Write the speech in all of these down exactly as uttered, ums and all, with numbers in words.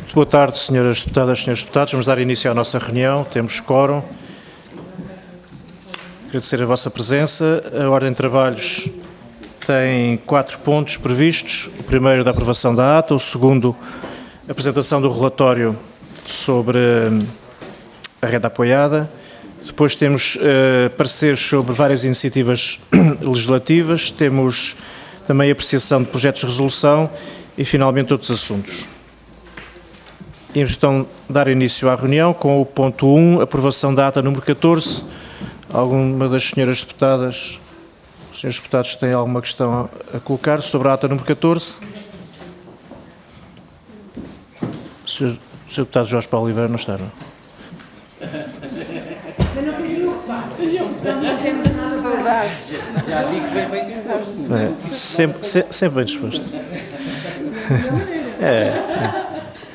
Muito boa tarde, senhoras deputadas e senhores deputados. Vamos dar início à nossa reunião. Temos quórum. Agradecer a vossa presença. A ordem de trabalhos tem quatro pontos previstos. O primeiro, da aprovação da ata. O segundo, a apresentação do relatório sobre a renda apoiada. Depois temos uh, pareceres sobre várias iniciativas legislativas. Temos também a apreciação de projetos de resolução e, finalmente, outros assuntos. Vamos então dar início à reunião com o ponto um, aprovação da ata número catorze. Alguma das senhoras deputadas, os senhores deputados têm alguma questão a colocar sobre a ata número catorze? O senhor, o senhor deputado Jorge Paulo Oliveira não está, não? Mas não fiz nenhum reparo. Saudades. Já vi que vem bem disposto. É, sempre, sempre, sempre bem disposto. É, é.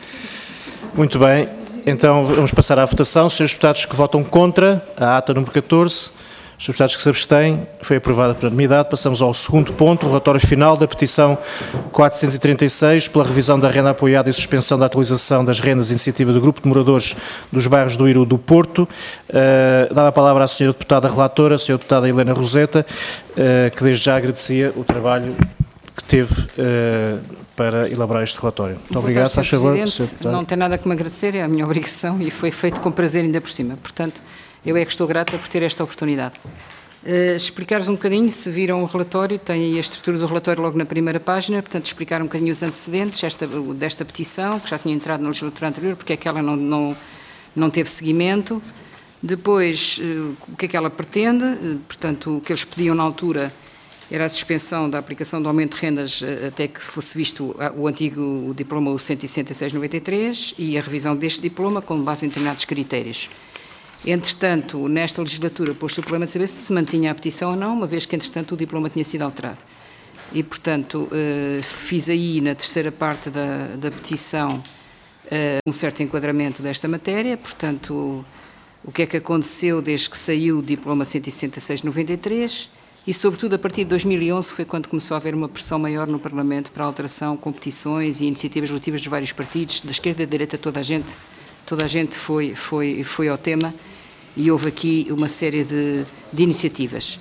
Muito bem, então vamos passar à votação. Os senhores deputados que votam contra a ata número catorze, os senhores deputados que se abstêm, foi aprovada por unanimidade. Passamos ao segundo ponto, o relatório final da petição quatrocentos e trinta e seis pela revisão da renda apoiada e suspensão da atualização das rendas de iniciativa do Grupo de Moradores dos Bairros do Iru do Porto. Uh, dava a palavra à senhora deputada relatora, a senhora deputada Helena Roseta, uh, que desde já agradecia o trabalho que teve uh, para elaborar este relatório. Muito obrigado, faz favor. Não tem nada que me agradecer, é a minha obrigação e foi feito com prazer ainda por cima. Portanto, eu é que estou grata por ter esta oportunidade. Uh, Explicar-vos um bocadinho, se viram o relatório, tem aí a estrutura do relatório logo na primeira página, portanto, explicar um bocadinho os antecedentes esta, desta petição, que já tinha entrado na legislatura anterior, porque é que ela não, não, não teve seguimento. Depois, uh, o que é que ela pretende, uh, portanto, o que eles pediam na altura era a suspensão da aplicação do aumento de rendas até que fosse visto o antigo diploma o cento e sessenta e seis noventa e três e a revisão deste diploma com base em determinados critérios. Entretanto, nesta legislatura, posto o problema de saber se se mantinha a petição ou não, uma vez que, entretanto, o diploma tinha sido alterado. E, portanto, fiz aí, na terceira parte da, da petição, um certo enquadramento desta matéria, portanto, o que é que aconteceu desde que saiu o diploma cento e sessenta e seis noventa e três, e, sobretudo, a partir de dois mil e onze foi quando começou a haver uma pressão maior no Parlamento para a alteração, competições e iniciativas relativas dos vários partidos, da esquerda e da direita, toda a gente, toda a gente foi, foi, foi ao tema e houve aqui uma série de, de iniciativas.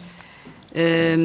Um,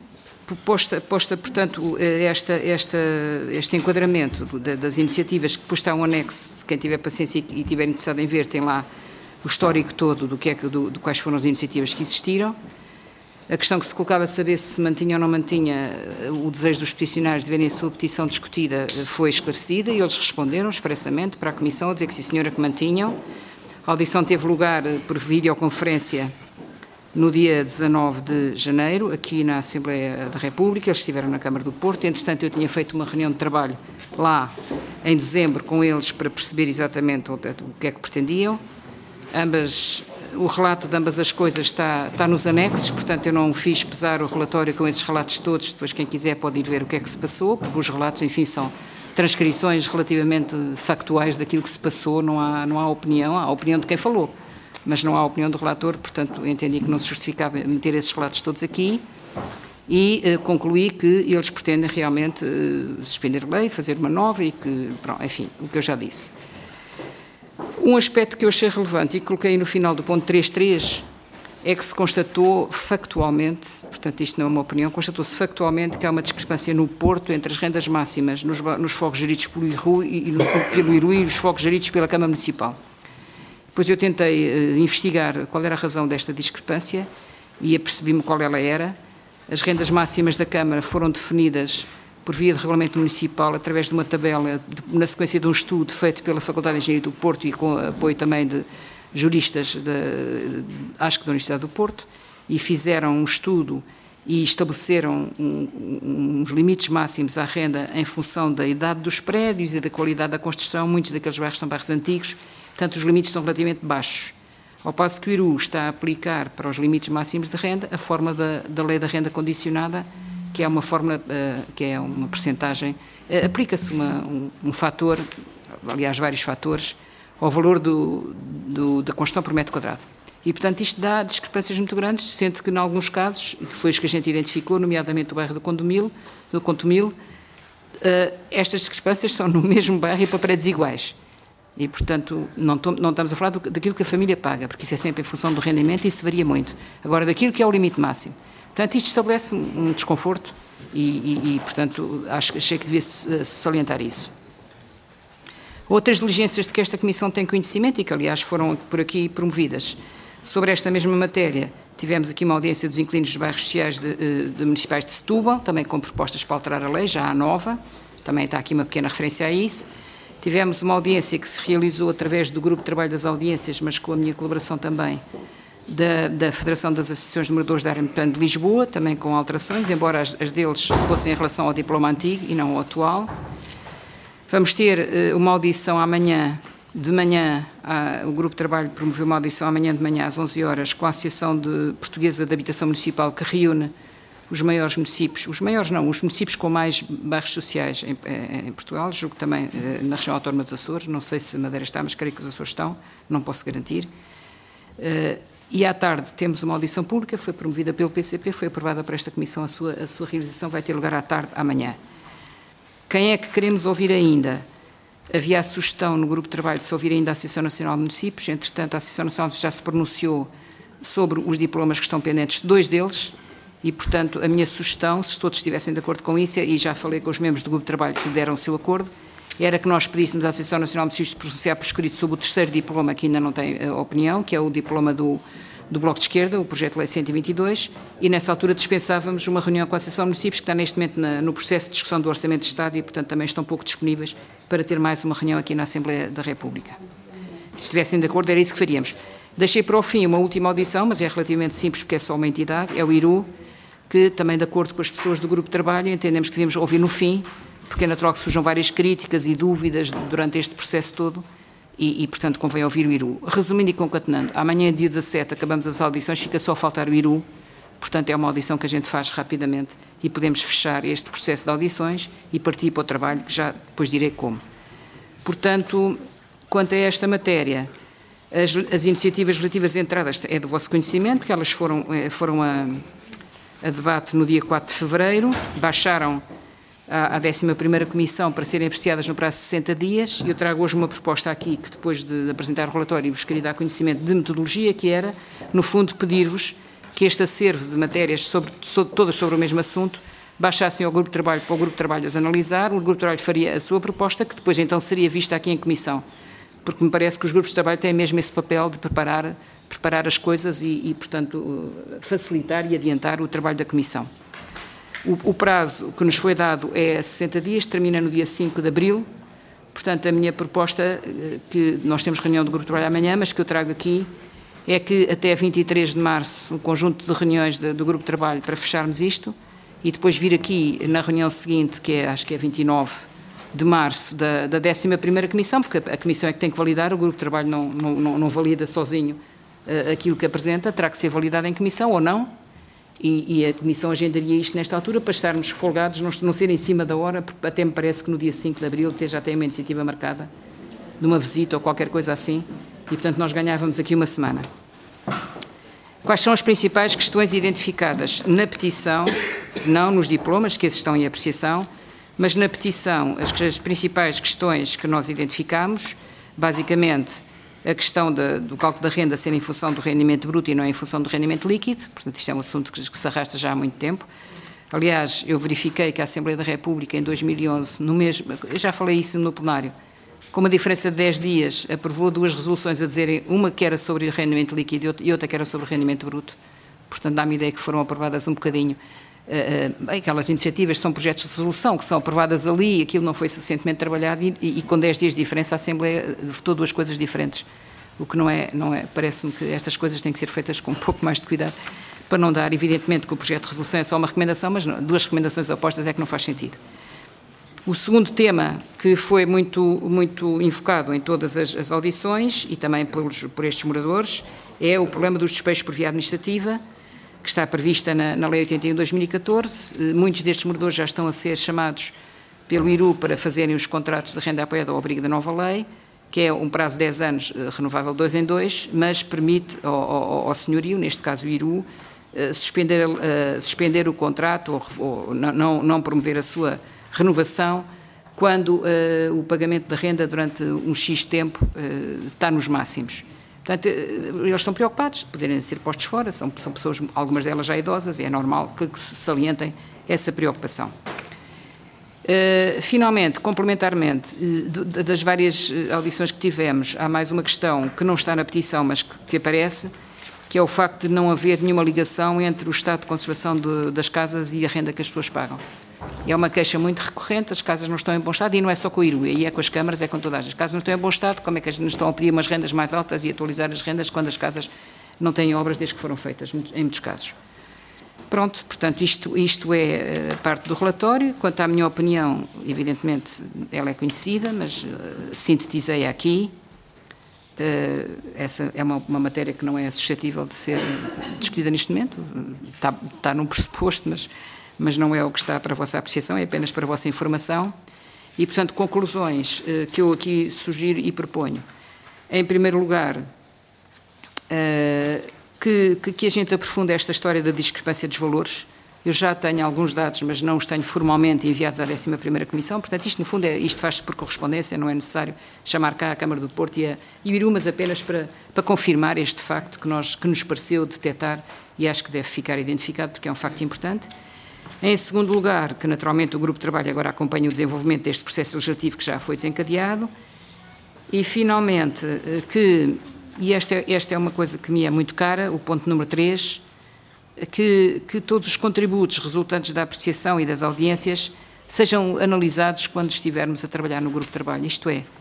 posta, posta, portanto, esta, esta, este enquadramento das iniciativas, que depois está um anexo, quem tiver paciência e estiver interessado em ver, tem lá o histórico todo do que é, do, do quais foram as iniciativas que existiram. A questão que se colocava a saber se se mantinha ou não mantinha o desejo dos peticionários de verem a sua petição discutida foi esclarecida e eles responderam expressamente para a Comissão a dizer que sim, senhora, que mantinham. A audição teve lugar por videoconferência no dia dezanove de janeiro, aqui na Assembleia da República, eles estiveram na Câmara do Porto. Entretanto, eu tinha feito uma reunião de trabalho lá em dezembro com eles para perceber exatamente o que é que pretendiam. Ambas... O relato de ambas as coisas está, está nos anexos, portanto eu não fiz pesar o relatório com esses relatos todos, depois quem quiser pode ir ver o que é que se passou, porque os relatos, enfim, são transcrições relativamente factuais daquilo que se passou, não há, não há opinião, há a opinião de quem falou, mas não há a opinião do relator, portanto entendi que não se justificava meter esses relatos todos aqui e eh, concluí que eles pretendem realmente eh, suspender a lei, fazer uma nova e que, pronto, enfim, o que eu já disse. Um aspecto que eu achei relevante e que coloquei no final do ponto três ponto três é que se constatou factualmente, portanto isto não é uma opinião, constatou-se factualmente que há uma discrepância no Porto entre as rendas máximas nos, nos fogos geridos pelo Iru e, e, no, pelo Iru e os fogos geridos pela Câmara Municipal. Depois eu tentei uh, investigar qual era a razão desta discrepância e apercebi-me qual ela era. As rendas máximas da Câmara foram definidas por via de regulamento municipal, através de uma tabela, de, na sequência de um estudo feito pela Faculdade de Engenharia do Porto e com apoio também de juristas, de, de, acho que da Universidade do Porto, e fizeram um estudo e estabeleceram um, um, uns limites máximos à renda em função da idade dos prédios e da qualidade da construção. Muitos daqueles bairros são bairros antigos, portanto os limites são relativamente baixos. Ao passo que o Iru está a aplicar para os limites máximos de renda a forma da, da lei da renda condicionada, que é uma fórmula, uh, que é uma percentagem, uh, aplica-se um, um fator, aliás vários fatores, ao valor do, do, da construção por metro quadrado. E, portanto, isto dá discrepâncias muito grandes, sendo que, em alguns casos, que foi os que a gente identificou, nomeadamente o bairro do Condomil, do Contomil, uh, estas discrepâncias são no mesmo bairro e para prédios iguais. E, portanto, não, não estamos a falar do, daquilo que a família paga, porque isso é sempre em função do rendimento e isso varia muito. Agora, daquilo que é o limite máximo. Portanto, isto estabelece um desconforto e, e, e portanto, acho, achei que devia salientar isso. Outras diligências de que esta Comissão tem conhecimento e que, aliás, foram por aqui promovidas sobre esta mesma matéria, tivemos aqui uma audiência dos inquilinos dos bairros sociais de, de municipais de Setúbal, também com propostas para alterar a lei, já há nova, também está aqui uma pequena referência a isso. Tivemos uma audiência que se realizou através do Grupo de Trabalho das Audiências, mas com a minha colaboração também, da, da Federação das Associações de Moradores da Área Metropolitana de Lisboa, também com alterações, embora as, as deles fossem em relação ao diploma antigo e não ao atual. Vamos ter uh, uma audição amanhã, de manhã, a, o Grupo de Trabalho promoveu uma audição amanhã de manhã às onze horas com a Associação de Portuguesa de Habitação Municipal, que reúne os maiores municípios, os maiores não, os municípios com mais bairros sociais em, em Portugal, julgo também uh, na região autónoma dos Açores, não sei se Madeira está, mas creio que os Açores estão, não posso garantir. Uh, e à tarde temos uma audição pública, foi promovida pelo P C P, foi aprovada por esta Comissão, a sua, a sua realização vai ter lugar à tarde, amanhã. Quem é que queremos ouvir ainda? Havia a sugestão no Grupo de Trabalho de se ouvir ainda a Associação Nacional de Municípios, entretanto a Associação Nacional já se pronunciou sobre os diplomas que estão pendentes, dois deles, e portanto a minha sugestão, se todos estivessem de acordo com isso, e já falei com os membros do Grupo de Trabalho que deram o seu acordo, era que nós pedíssemos à Associação Nacional de Municípios de pronunciar por escrito sobre o terceiro diploma, que ainda não tem uh, opinião, que é o diploma do, do Bloco de Esquerda, o Projeto de Lei cento e vinte e dois, e nessa altura dispensávamos uma reunião com a Associação de Municípios, que está neste momento na, no processo de discussão do Orçamento de Estado e, portanto, também estão pouco disponíveis para ter mais uma reunião aqui na Assembleia da República. Se estivessem de acordo, era isso que faríamos. Deixei para o fim uma última audição, mas é relativamente simples porque é só uma entidade, é o I R U, que também de acordo com as pessoas do Grupo de Trabalho entendemos que devemos ouvir no fim, porque é natural que surjam várias críticas e dúvidas durante este processo todo e, e portanto, convém ouvir o I R U. Resumindo e concatenando, amanhã, dia dezassete, acabamos as audições, fica só a faltar o I R U, portanto, é uma audição que a gente faz rapidamente e podemos fechar este processo de audições e partir para o trabalho, que já depois direi como. Portanto, quanto a esta matéria, as, as iniciativas relativas a entradas é do vosso conhecimento, porque elas foram, foram a, a debate no dia quatro de fevereiro, baixaram à décima primeira Comissão para serem apreciadas no prazo de sessenta dias. Eu trago hoje uma proposta aqui que depois de apresentar o relatório vos queria dar conhecimento de metodologia, que era, no fundo, pedir-vos que este acervo de matérias, sobre, sobre, todas sobre o mesmo assunto, baixassem ao Grupo de Trabalho para o Grupo de Trabalho as analisar, o Grupo de Trabalho faria a sua proposta, que depois então seria vista aqui em Comissão, porque me parece que os grupos de trabalho têm mesmo esse papel de preparar, preparar as coisas e, e, portanto, facilitar e adiantar o trabalho da Comissão. O, o prazo que nos foi dado é sessenta dias, termina no dia cinco de abril, portanto, a minha proposta, que nós temos reunião do Grupo de Trabalho amanhã, mas que eu trago aqui, é que até vinte e três de março, um conjunto de reuniões de, do Grupo de Trabalho para fecharmos isto, e depois vir aqui na reunião seguinte, que é, acho que é vinte e nove de março, da, da décima primeira Comissão, porque a, a Comissão é que tem que validar, o Grupo de Trabalho não, não, não, não valida sozinho uh, aquilo que apresenta, terá que ser validado em Comissão ou não, e, e a Comissão agendaria isto nesta altura para estarmos folgados, não, não ser em cima da hora, porque até me parece que no dia cinco de abril já tem uma iniciativa marcada de uma visita ou qualquer coisa assim, e portanto nós ganhávamos aqui uma semana. Quais são as principais questões identificadas na petição, não nos diplomas, que esses estão em apreciação, mas na petição as, as principais questões que nós identificamos, basicamente a questão de, do cálculo da renda ser em função do rendimento bruto e não em função do rendimento líquido, portanto isto é um assunto que, que se arrasta já há muito tempo. Aliás, eu verifiquei que a Assembleia da República em dois mil e onze, no mesmo, eu já falei isso no plenário, com uma diferença de dez dias, aprovou duas resoluções a dizerem, uma que era sobre o rendimento líquido e outra que era sobre o rendimento bruto. Portanto, dá-me ideia que foram aprovadas um bocadinho. Uh, uh, aquelas iniciativas são projetos de resolução que são aprovadas ali, aquilo não foi suficientemente trabalhado e, e, e com dez dias de diferença a Assembleia votou duas coisas diferentes. O que não é, não é parece-me que estas coisas têm que ser feitas com um pouco mais de cuidado, para não dar, evidentemente, que o projeto de resolução é só uma recomendação, mas não, duas recomendações opostas é que não faz sentido. O segundo tema, que foi muito, muito invocado em todas as, as audições e também por, por estes moradores, é o problema dos despejos por via administrativa, que está prevista na, na Lei oitenta e um de dois mil e catorze. Muitos destes moradores já estão a ser chamados pelo I R U para fazerem os contratos de renda apoiada ao abrigo da nova lei, que é um prazo de dez anos, renovável dois em dois, mas permite ao, ao, ao senhorio, neste caso o I R U, suspender, suspender o contrato ou, ou não, não promover a sua renovação quando uh, o pagamento da renda durante um X tempo uh, está nos máximos. Portanto, uh, eles estão preocupados de poderem ser postos fora, são, são pessoas, algumas delas já idosas, e é normal que, que se salientem essa preocupação. Uh, finalmente, complementarmente, uh, das várias audições que tivemos, há mais uma questão que não está na petição, mas que, que aparece, que é o facto de não haver nenhuma ligação entre o estado de conservação de, das casas e a renda que as pessoas pagam. É uma queixa muito recorrente, as casas não estão em bom estado, e não é só com o Iruê, e é com as câmaras, é com todas as casas não estão em bom estado, como é que as nos estão a pedir umas rendas mais altas e atualizar as rendas quando as casas não têm obras desde que foram feitas, em muitos casos. Pronto, portanto, isto, isto é parte do relatório. Quanto à minha opinião, evidentemente, ela é conhecida, mas uh, sintetizei aqui. Uh, essa é uma, uma matéria que não é suscetível de ser discutida neste momento, está, está num pressuposto, mas, mas não é o que está para a vossa apreciação, é apenas para a vossa informação. E, portanto, conclusões uh, que eu aqui sugiro e proponho. Em primeiro lugar, uh, que, que, que a gente aprofunde esta história da discrepância dos valores. Eu já tenho alguns dados, mas não os tenho formalmente enviados à décima primeira Comissão, portanto, isto, no fundo, é, isto faz-se por correspondência, não é necessário chamar cá a Câmara do Porto e, a, e o Iru, mas apenas para, para confirmar este facto que, nós, que nos pareceu detectar e acho que deve ficar identificado, porque é um facto importante. Em segundo lugar, que naturalmente o Grupo de Trabalho agora acompanha o desenvolvimento deste processo legislativo que já foi desencadeado. E, finalmente, que, e esta, esta é uma coisa que me é muito cara, o ponto número três, Que, que todos os contributos resultantes da apreciação e das audiências sejam analisados quando estivermos a trabalhar no grupo de trabalho. Isto é,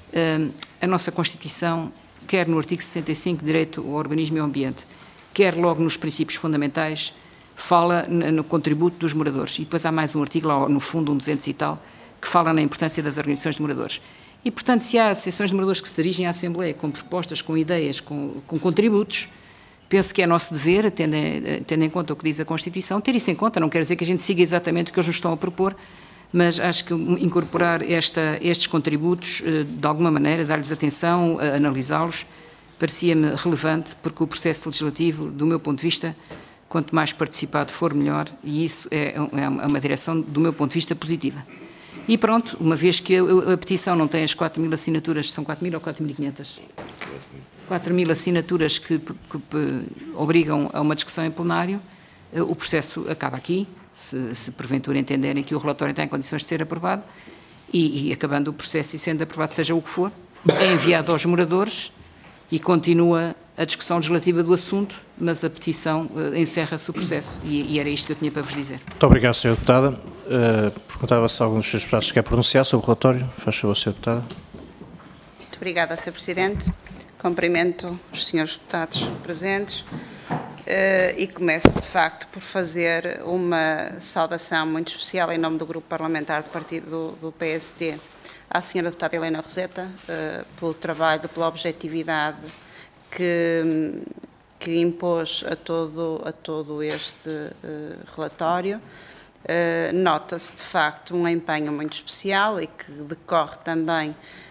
a nossa Constituição, quer no artigo sessenta e cinco, Direito ao Urbanismo e ao Ambiente, quer logo nos princípios fundamentais, fala no contributo dos moradores. E depois há mais um artigo, lá no fundo, um duzentos e tal, que fala na importância das organizações de moradores. E, portanto, se há associações de moradores que se dirigem à Assembleia com propostas, com ideias, com, com contributos, penso que é nosso dever, tendo em, tendo em conta o que diz a Constituição, ter isso em conta. Não quer dizer que a gente siga exatamente o que eles nos estão a propor, mas acho que incorporar esta, estes contributos, de alguma maneira, dar-lhes atenção, analisá-los, parecia-me relevante, porque o processo legislativo, do meu ponto de vista, quanto mais participado for, melhor, e isso é, é uma direção, do meu ponto de vista, positiva. E pronto, uma vez que a, a petição não tem as quatro mil assinaturas, são quatro mil ou quatro mil e quinhentas? quatro mil assinaturas que, que, que obrigam a uma discussão em plenário, o processo acaba aqui, se, se porventura entenderem que o relatório está em condições de ser aprovado, e, e acabando o processo e sendo aprovado, seja o que for, é enviado aos moradores e continua a discussão legislativa do assunto, mas a petição uh, encerra-se o processo, e, e era isto que eu tinha para vos dizer. Muito obrigado, senhora Deputada. Uh, perguntava se algum dos senhores deputados quer pronunciar sobre o relatório. Faz favor, senhora Deputada. Muito obrigada, senhor Presidente. Cumprimento os senhores deputados presentes uh, e começo, de facto, por fazer uma saudação muito especial em nome do Grupo Parlamentar do Partido do, do P S D à senhora deputada Helena Roseta, uh, pelo trabalho, pela objetividade que, que impôs a todo, a todo este uh, relatório. Uh, nota-se, de facto, um empenho muito especial e que decorre também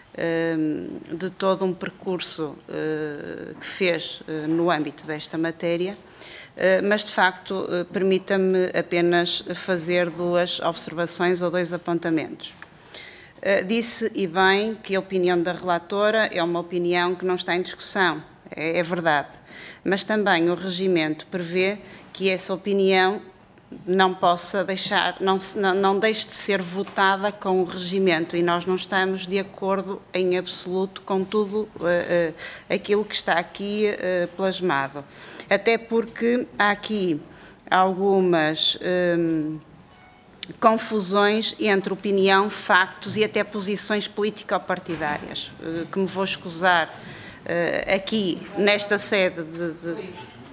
de todo um percurso que fez no âmbito desta matéria, mas de facto permita-me apenas fazer duas observações ou dois apontamentos. Disse, e bem, que a opinião da relatora é uma opinião que não está em discussão, é, é verdade, mas também o regimento prevê que essa opinião não possa deixar, não, não, não deixe de ser votada com o regimento, e nós não estamos de acordo em absoluto com tudo uh, uh, aquilo que está aqui uh, plasmado. Até porque há aqui algumas um, confusões entre opinião, factos e até posições político-partidárias, uh, que me vou escusar uh, aqui nesta sede de... de...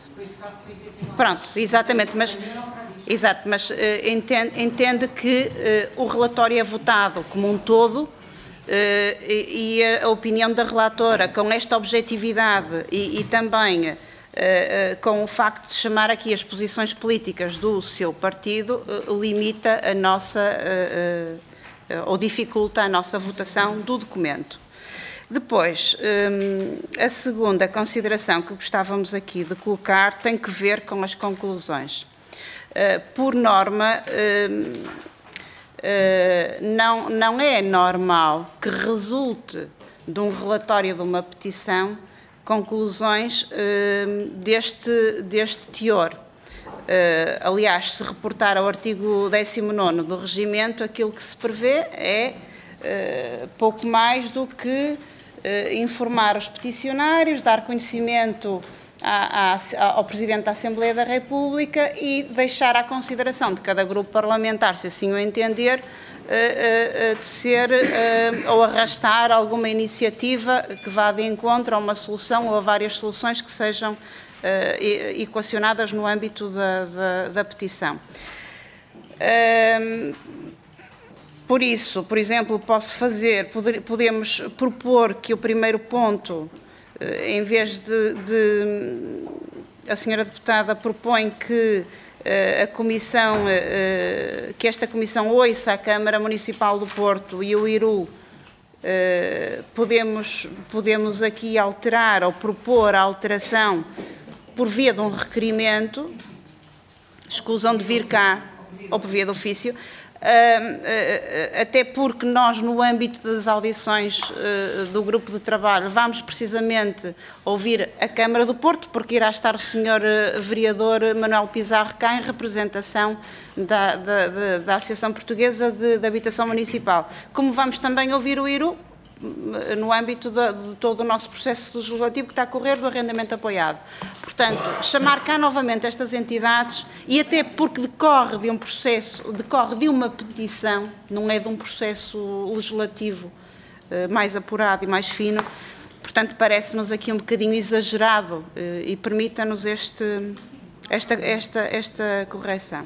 Pronto, exatamente, mas... Exato, mas uh, entende, entende que uh, o relatório é votado como um todo uh, e, e a opinião da relatora, com esta objetividade e, e também uh, uh, com o facto de chamar aqui as posições políticas do seu partido, uh, limita a nossa, uh, uh, ou dificulta a nossa votação do documento. Depois, um, a segunda consideração que gostávamos aqui de colocar tem que ver com as conclusões. Uh, por norma, uh, não, não é normal que resulte de um relatório de uma petição conclusões deste, deste teor. Aliás, se reportar ao artigo décimo nono do Regimento, aquilo que se prevê é pouco mais do que informar os peticionários, dar conhecimento À, à, ao Presidente da Assembleia da República e deixar à consideração de cada grupo parlamentar, se assim o entender, uh, uh, de ser uh, ou arrastar alguma iniciativa que vá de encontro a uma solução ou a várias soluções que sejam uh, equacionadas no âmbito da, da, da petição. Uh, por isso, por exemplo, posso fazer, poder, podemos propor que o primeiro ponto, em vez de, de a senhora deputada propõe que uh, a comissão, uh, que esta comissão ouça a Câmara Municipal do Porto e o I R U, uh, podemos, podemos aqui alterar ou propor a alteração por via de um requerimento, escusam de vir cá, ou por via de ofício, até porque nós, no âmbito das audições do grupo de trabalho, vamos precisamente ouvir a Câmara do Porto, porque irá estar o senhor vereador Manuel Pizarro cá em representação da, da, da, da Associação Portuguesa de, de Habitação Municipal. Como vamos também ouvir o I R U, no âmbito de, de todo o nosso processo legislativo que está a correr do arrendamento apoiado. Portanto, chamar cá novamente estas entidades, e até porque decorre de um processo, decorre de uma petição, não é de um processo legislativo eh, mais apurado e mais fino, portanto, parece-nos aqui um bocadinho exagerado eh, e permita-nos este, esta, esta, esta correção.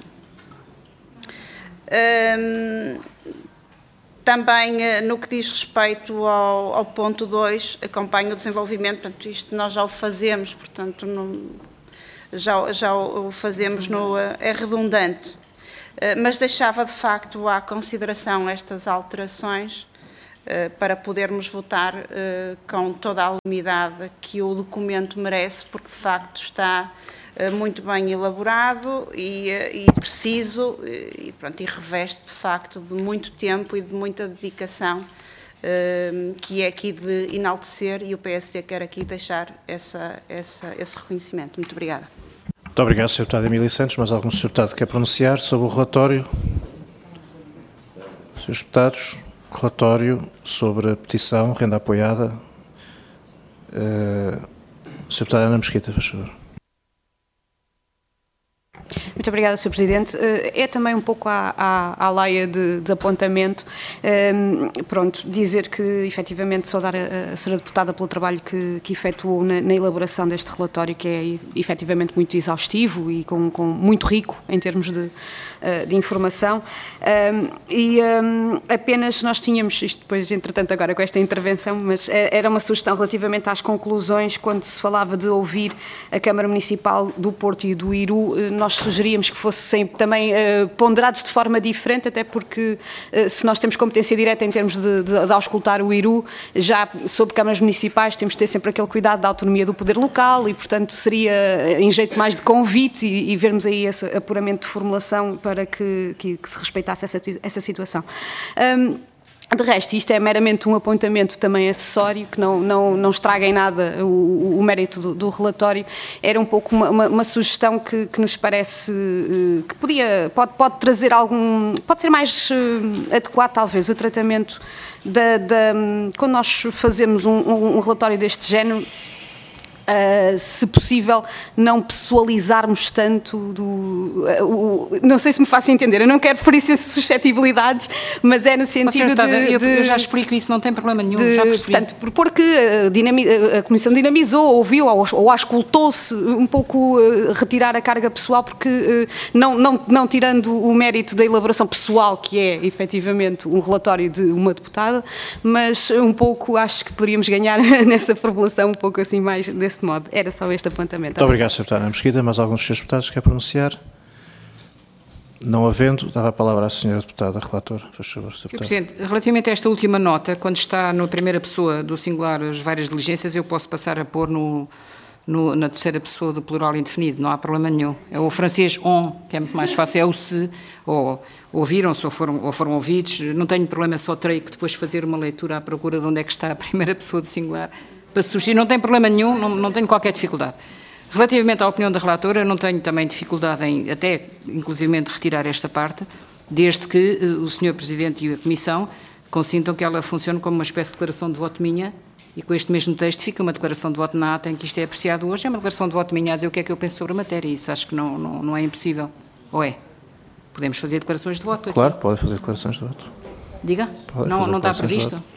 Um, Também, no que diz respeito ao, ao ponto dois, acompanha o desenvolvimento, portanto, isto nós já o fazemos, portanto, no, já, já o fazemos, no, é redundante, mas deixava de facto à consideração estas alterações para podermos votar com toda a legalidade que o documento merece, porque de facto está muito bem elaborado e, e preciso e, pronto, e reveste de facto de muito tempo e de muita dedicação, uh, que é aqui de enaltecer, e o P S D quer aqui deixar essa, essa, esse reconhecimento. Muito obrigada. Muito obrigado, senhor Deputado Emílio Santos. Mas algum senhor Deputado quer pronunciar sobre o relatório? Senhores Deputados, relatório sobre a petição, renda apoiada. Uh, senhor Deputado Ana Mesquita, faz favor. Muito obrigada, senhor Presidente. É também um pouco à, à, à laia de, de apontamento, um, pronto, dizer que, efetivamente, saudar a, a senhora deputada pelo trabalho que, que efetuou na, na elaboração deste relatório, que é, efetivamente, muito exaustivo e com, com muito rico em termos de, de informação. Um, e um, apenas nós tínhamos, isto depois, entretanto, agora com esta intervenção, mas era uma sugestão relativamente às conclusões, quando se falava de ouvir a Câmara Municipal do Porto e do I R U, nós sugeríamos que fossem também uh, ponderados de forma diferente, até porque uh, se nós temos competência direta em termos de, de, de auscultar o I R U, já sobre câmaras municipais temos de ter sempre aquele cuidado da autonomia do poder local e, portanto, seria em jeito mais de convite e, e vermos aí esse apuramento de formulação para que, que, que se respeitasse essa, essa situação. Um, De resto, isto é meramente um apontamento também acessório, que não, não, não estraga em nada o, o mérito do, do relatório. Era um pouco uma, uma, uma sugestão que, que nos parece que podia, pode, pode trazer algum, pode ser mais adequado talvez o tratamento da, da, quando nós fazemos um, um relatório deste género. Uh, se possível, não pessoalizarmos tanto do... Uh, o, não sei se me faço entender, eu não quero ferir suscetibilidades, mas é no sentido de, eu, de... Eu já explico isso, não tem problema nenhum, de, já percebi. Portanto, propor que a, dinami, a Comissão dinamizou, ouviu ou, ou auscultou-se um pouco, uh, retirar a carga pessoal, porque uh, não, não, não tirando o mérito da elaboração pessoal, que é efetivamente um relatório de uma deputada, mas um pouco acho que poderíamos ganhar nessa formulação um pouco assim mais desse modo. Era só este apontamento. Muito obrigado, senhor Deputado Ana Mesquita. Mas alguns dos senhores deputados quer pronunciar? Não havendo, dava a palavra à senhora deputada relatora. Faz favor, senhor Deputado. senhor Presidente, relativamente a esta última nota, quando está na primeira pessoa do singular as várias diligências, eu posso passar a pôr no, no, na terceira pessoa do plural indefinido, não há problema nenhum. É o francês on, que é muito mais fácil, é o se, ou ouviram-se ou foram, ou foram ouvidos, não tenho problema, só terei que depois fazer uma leitura à procura de onde é que está a primeira pessoa do singular para substituir, não tem problema nenhum, não, não tenho qualquer dificuldade. Relativamente à opinião da relatora, não tenho também dificuldade em, até inclusivamente, retirar esta parte, desde que uh, o senhor Presidente e a Comissão consintam que ela funcione como uma espécie de declaração de voto minha, e com este mesmo texto fica uma declaração de voto na ata em que isto é apreciado hoje, é uma declaração de voto minha a dizer o que é que eu penso sobre a matéria, e isso acho que não, não, não é impossível, ou é? Podemos fazer declarações de voto aqui? Claro, pode fazer declarações de voto. Diga? Pode não, fazer não está declarações de previsto?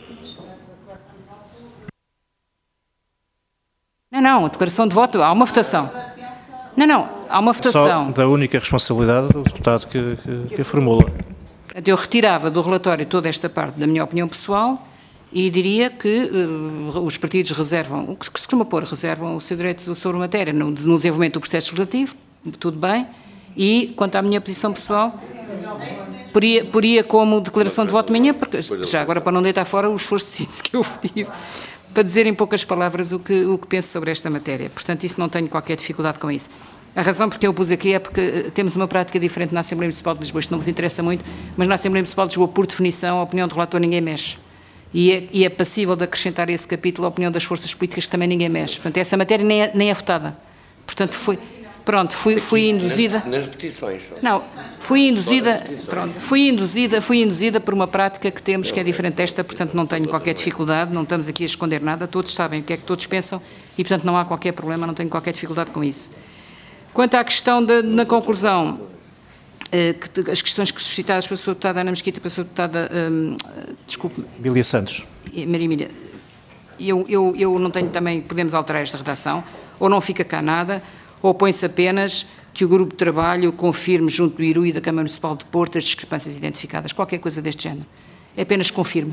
Não, não, a declaração de voto, há uma votação. Não, não, há uma votação. Só da única responsabilidade do deputado que, que, que a formula. Eu retirava do relatório toda esta parte da minha opinião pessoal e diria que uh, os partidos reservam, o que se costuma pôr, reservam o seu direito sobre a matéria no, no desenvolvimento do processo legislativo, tudo bem, e quanto à minha posição pessoal, poria, poria como declaração de voto minha, porque já agora para não deitar fora o esforço de síntese que eu tive, para dizer em poucas palavras o que, o que penso sobre esta matéria. Portanto, isso não tenho qualquer dificuldade com isso. A razão porque eu pus aqui é porque temos uma prática diferente na Assembleia Municipal de Lisboa, isto não vos interessa muito, mas na Assembleia Municipal de Lisboa, por definição, a opinião do relator ninguém mexe. E é, e é passível de acrescentar a esse capítulo a opinião das forças políticas que também ninguém mexe. Portanto, essa matéria nem é, nem é votada. Portanto, foi, pronto, fui, fui induzida... Nas petições. Não, fui induzida, pronto, fui induzida, fui induzida por uma prática que temos que é diferente desta, portanto não tenho qualquer dificuldade, não estamos aqui a esconder nada, todos sabem o que é que todos pensam e, portanto, não há qualquer problema, não tenho qualquer dificuldade com isso. Quanto à questão da, na conclusão, eh, que, as questões que suscitadas pela sua deputada Ana Mesquita e pela sua deputada, hum, desculpe... Bília Santos. Maria Emília, eu, eu, eu não tenho também, podemos alterar esta redação, ou não fica cá nada, ou põe-se apenas que o grupo de trabalho confirme junto do I R U e da Câmara Municipal de Porto as discrepâncias identificadas, qualquer coisa deste género. É apenas confirme.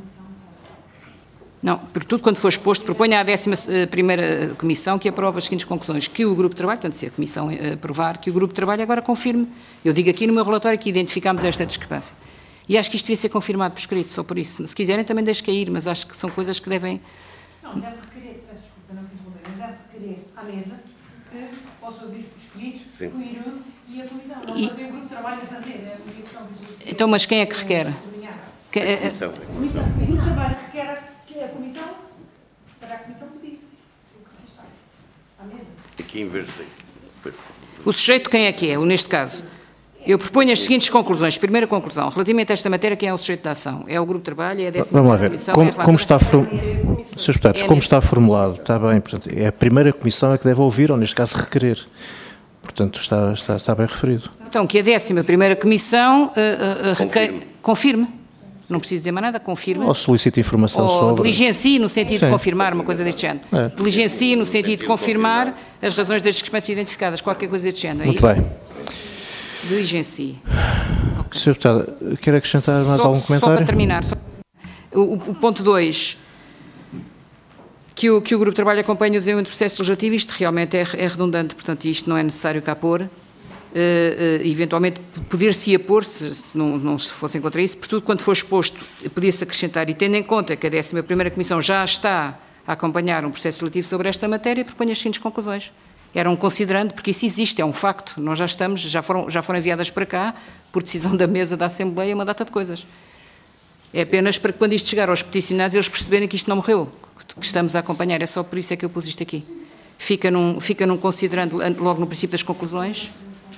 Não, porque tudo quando for exposto, proponha à décima primeira Comissão que aprove as seguintes conclusões, que o grupo de trabalho, portanto, se a Comissão aprovar, que o grupo de trabalho agora confirme. Eu digo aqui no meu relatório que identificámos esta discrepância. E acho que isto devia ser confirmado por escrito, só por isso. Se quiserem também deixo cair, mas acho que são coisas que devem... Não, deve requerer, peço desculpa, não te interromper, mas deve requerer à mesa que possa ouvir por escrito Sim. o I R U e a Comissão. Não E... fazer o grupo de trabalho a fazer, é uma questão de... Então, mas quem é que requer? Que, é, Comissão. Comissão. O grupo de trabalho requer que a Comissão, para a Comissão pedir o que aqui está, à mesa. Aqui em vez de... o sujeito quem é que é, neste caso? Eu proponho as seguintes conclusões. Primeira conclusão, relativamente a esta matéria, quem é o sujeito da ação? É o grupo de trabalho, é a décima Vamos lá ver. Comissão, Como, é a como está, for... Senhores deputados, É como neste- está formulado, está bem, portanto, é a primeira comissão a que deve ouvir, ou neste caso requerer. Portanto, está, está, está bem referido. Então, que a décima primeira Comissão uh, uh, uh, requer- Confirme. confirme. Não preciso dizer mais nada, confirme. Ou solicita informação Ou sobre... diligencie no sentido Sim. de confirmar uma coisa deste género. É. Diligencie no sentido de confirmar as razões das discrepâncias identificadas, qualquer coisa deste género. É Muito isso? bem. Diligencie. senhor Deputado, quer acrescentar mais Só- algum Só comentário? para terminar, só- o, o ponto dois, que o, que o Grupo de Trabalho acompanha o desenvolvimento do processo legislativo, isto realmente é, é redundante, portanto isto não é necessário cá pôr, uh, uh, eventualmente poder-se-ia pôr, se, se não, não se fossem contra isso, por tudo quanto for exposto, podia-se acrescentar, e tendo em conta que a décima primeira Comissão já está a acompanhar um processo legislativo sobre esta matéria, proponho as seguintes conclusões. Eram considerando, porque isso existe, é um facto, nós já estamos, já foram, já foram enviadas para cá, por decisão da mesa da Assembleia, uma data de coisas. É apenas para que quando isto chegar aos peticionários eles perceberem que isto não morreu, que estamos a acompanhar, é só por isso é que eu pus isto aqui. Fica num, fica num considerando logo no princípio das conclusões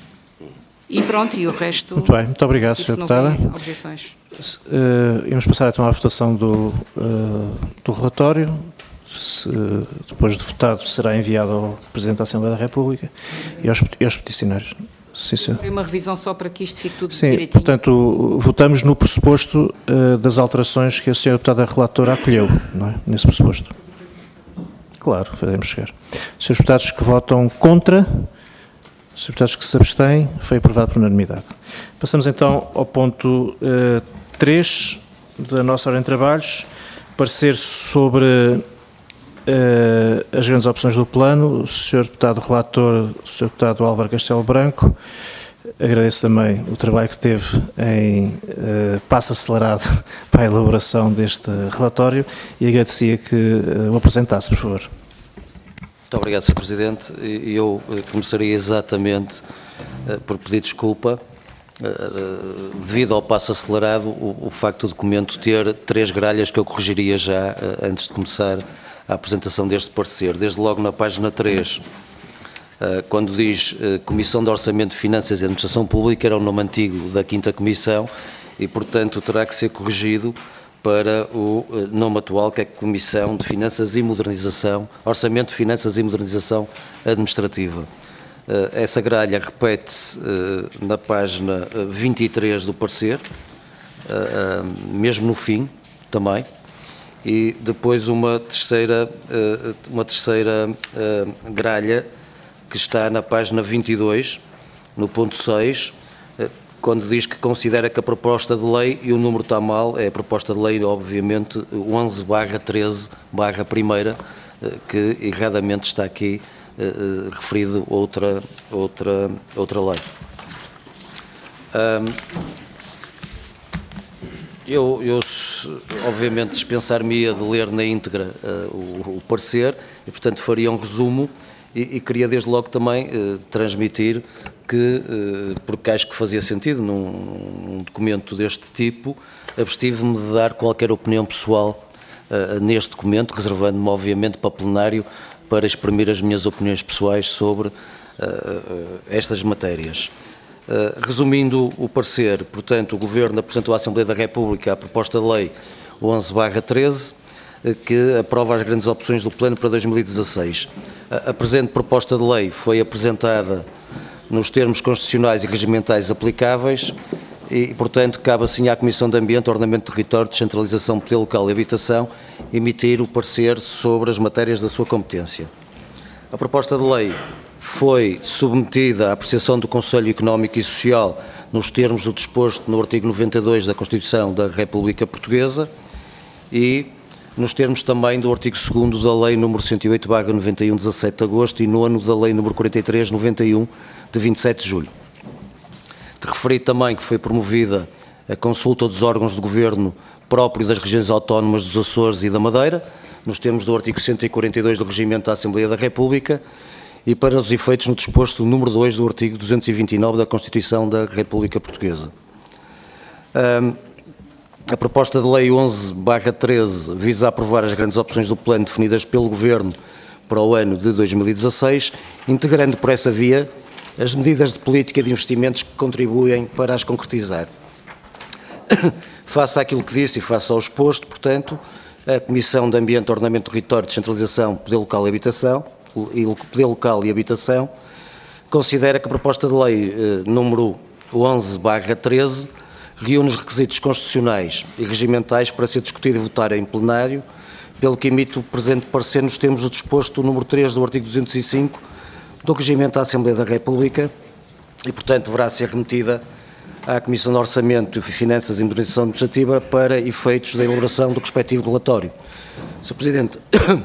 e pronto, e o resto... Muito bem, muito obrigado, se senhora não Deputada. houver objeções. Uh, vamos passar então à votação do, uh, do relatório. Se, depois de votado, será enviado ao Presidente da Assembleia da República e aos, e aos peticionários. Sim, senhor. Uma revisão só para que isto fique tudo Sim, direitinho. portanto, votamos no pressuposto uh, das alterações que a senhora Deputada Relatora acolheu, não é? Nesse pressuposto. Claro, faremos chegar. Senhores deputados que votam contra, senhores deputados que se abstêm, foi aprovado por unanimidade. Passamos então ao ponto uh, três da nossa ordem de trabalhos, parecer sobre uh, as grandes opções do plano. O senhor Deputado Relator, o senhor Deputado Álvaro Castelo Branco, agradeço também o trabalho que teve em uh, passo acelerado para a elaboração deste relatório e agradecia que uh, o apresentasse, por favor. Muito obrigado, senhor Presidente. Eu começaria exatamente por pedir desculpa, devido ao passo acelerado, o, o facto do documento ter três gralhas que eu corrigiria já antes de começar a apresentação deste parecer. Desde logo na página três, quando diz Comissão de Orçamento, Finanças e Administração Pública, era o nome antigo da quinta Comissão e, portanto, terá que ser corrigido para o nome atual, que é Comissão de Finanças e Modernização, Orçamento, Finanças e Modernização Administrativa. Essa gralha repete-se na página vinte e três do parecer, mesmo no fim também, e depois uma terceira, uma terceira gralha que está na página vinte e dois, no ponto seis, quando diz que considera que a proposta de lei, e o número está mal, é a proposta de lei, obviamente, onze barra treze barra primeira, que erradamente está aqui uh, referido outra, outra, outra lei. Um, eu, eu, obviamente, dispensar-me-ia de ler na íntegra uh, o, o parecer, e, portanto, faria um resumo, e, e queria, desde logo, também uh, transmitir que, porque acho que fazia sentido num, num documento deste tipo, abstive-me de dar qualquer opinião pessoal uh, neste documento, reservando-me, obviamente, para o plenário, para exprimir as minhas opiniões pessoais sobre uh, uh, estas matérias. Uh, resumindo o parecer, portanto, o Governo apresentou à Assembleia da República a proposta de lei onze barra treze, uh, que aprova as grandes opções do Plano para dois mil e dezasseis. Uh, a presente proposta de lei foi apresentada nos termos constitucionais e regimentais aplicáveis e, portanto, cabe assim à Comissão de Ambiente, Ordenamento do Território, Descentralização, Poder Local e Habitação emitir o parecer sobre as matérias da sua competência. A proposta de lei foi submetida à apreciação do Conselho Económico e Social nos termos do disposto no artigo noventa e dois da Constituição da República Portuguesa e nos termos também do artigo segundo da Lei número cento e oito barra noventa e um, dezassete de agosto, e nono da Lei número quarenta e três, noventa e um, de vinte e sete de julho. De referir também que foi promovida a consulta dos órgãos de governo próprio das regiões autónomas dos Açores e da Madeira, nos termos do artigo cento e quarenta e dois do Regimento da Assembleia da República, e para os efeitos no disposto número dois do artigo duzentos e vinte e nove da Constituição da República Portuguesa. Um, a proposta de lei onze barra treze visa aprovar as grandes opções do plano definidas pelo Governo para o ano de dois mil e dezasseis, integrando por essa via as medidas de política de investimentos que contribuem para as concretizar. Face àquilo que disse e face ao exposto, portanto, a Comissão de Ambiente, Ordenamento do Território, Descentralização, Poder Local e Habitação, e Poder Local e Habitação, considera que a proposta de lei eh, número onze barra treze reúne os requisitos constitucionais e regimentais para ser discutido e votado em plenário, pelo que emite o presente parecer nos termos do disposto número três do artigo duzentos e cinco do Regimento da Assembleia da República e, portanto, deverá ser remetida à Comissão de Orçamento, Finanças e Modernização Administrativa para efeitos da elaboração do respectivo relatório. senhor Presidente,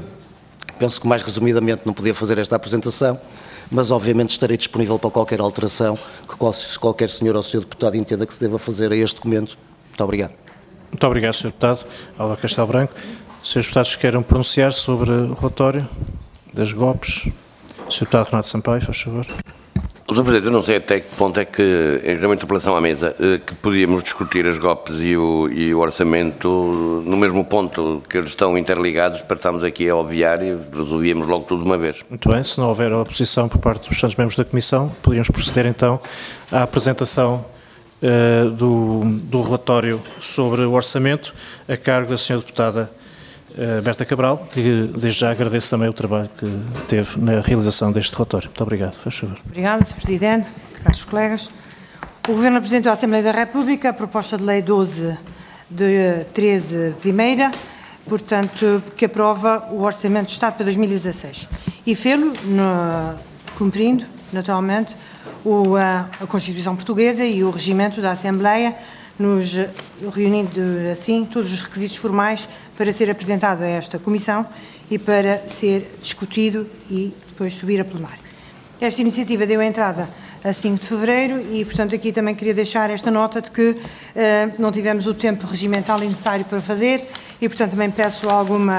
penso que mais resumidamente não podia fazer esta apresentação, mas obviamente estarei disponível para qualquer alteração que qualquer senhor ou senhor deputado entenda que se deva fazer a este documento. Muito obrigado. Muito obrigado, senhor Deputado Álvaro Castelo Branco. senhores Deputados queiram pronunciar sobre o relatório das G O Ps. senhor Deputado Renato Sampaio, faz favor. senhor Presidente, eu não sei até que ponto é que, em uma interpelação à mesa, que podíamos discutir as G O Ps e o, e o orçamento no mesmo ponto que eles estão interligados, para estarmos aqui a obviar e resolvíamos logo tudo de uma vez. Muito bem, se não houver oposição por parte dos restantes membros da Comissão, podíamos proceder então à apresentação uh, do, do relatório sobre o orçamento a cargo da senhora Deputada uh, Berta Cabral, que desde já agradeço também o trabalho que teve na realização deste relatório. Muito obrigado. Faz favor. Obrigada, senhor Presidente, caros colegas. O Governo apresentou à Assembleia da República a proposta de lei doze de treze primeira, portanto, que aprova o Orçamento de Estado para dois mil e dezasseis. E fê-lo cumprindo, naturalmente, o, a, a Constituição Portuguesa e o regimento da Assembleia, nos reunindo assim todos os requisitos formais para ser apresentado a esta Comissão e para ser discutido e depois subir a plenário. Esta iniciativa deu entrada a cinco de fevereiro e, portanto, aqui também queria deixar esta nota de que uh, não tivemos o tempo regimental necessário para fazer e, portanto, também peço alguma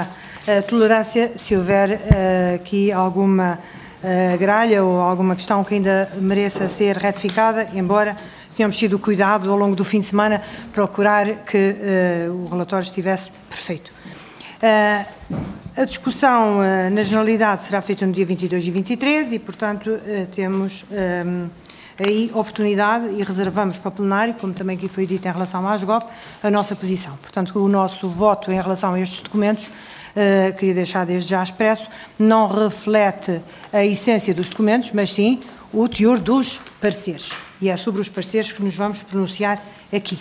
uh, tolerância se houver uh, aqui alguma uh, gralha ou alguma questão que ainda mereça ser retificada, embora tenhamos tido cuidado ao longo do fim de semana procurar que uh, o relatório estivesse perfeito. Uh, a discussão uh, na generalidade será feita no dia vinte e dois e vinte e três e, portanto, uh, temos um, aí oportunidade e reservamos para o plenário, como também aqui foi dito em relação à ASGOP, a nossa posição. Portanto, o nosso voto em relação a estes documentos, uh, queria deixar desde já expresso, não reflete a essência dos documentos, mas sim o teor dos pareceres. E é sobre os pareceres que nos vamos pronunciar aqui.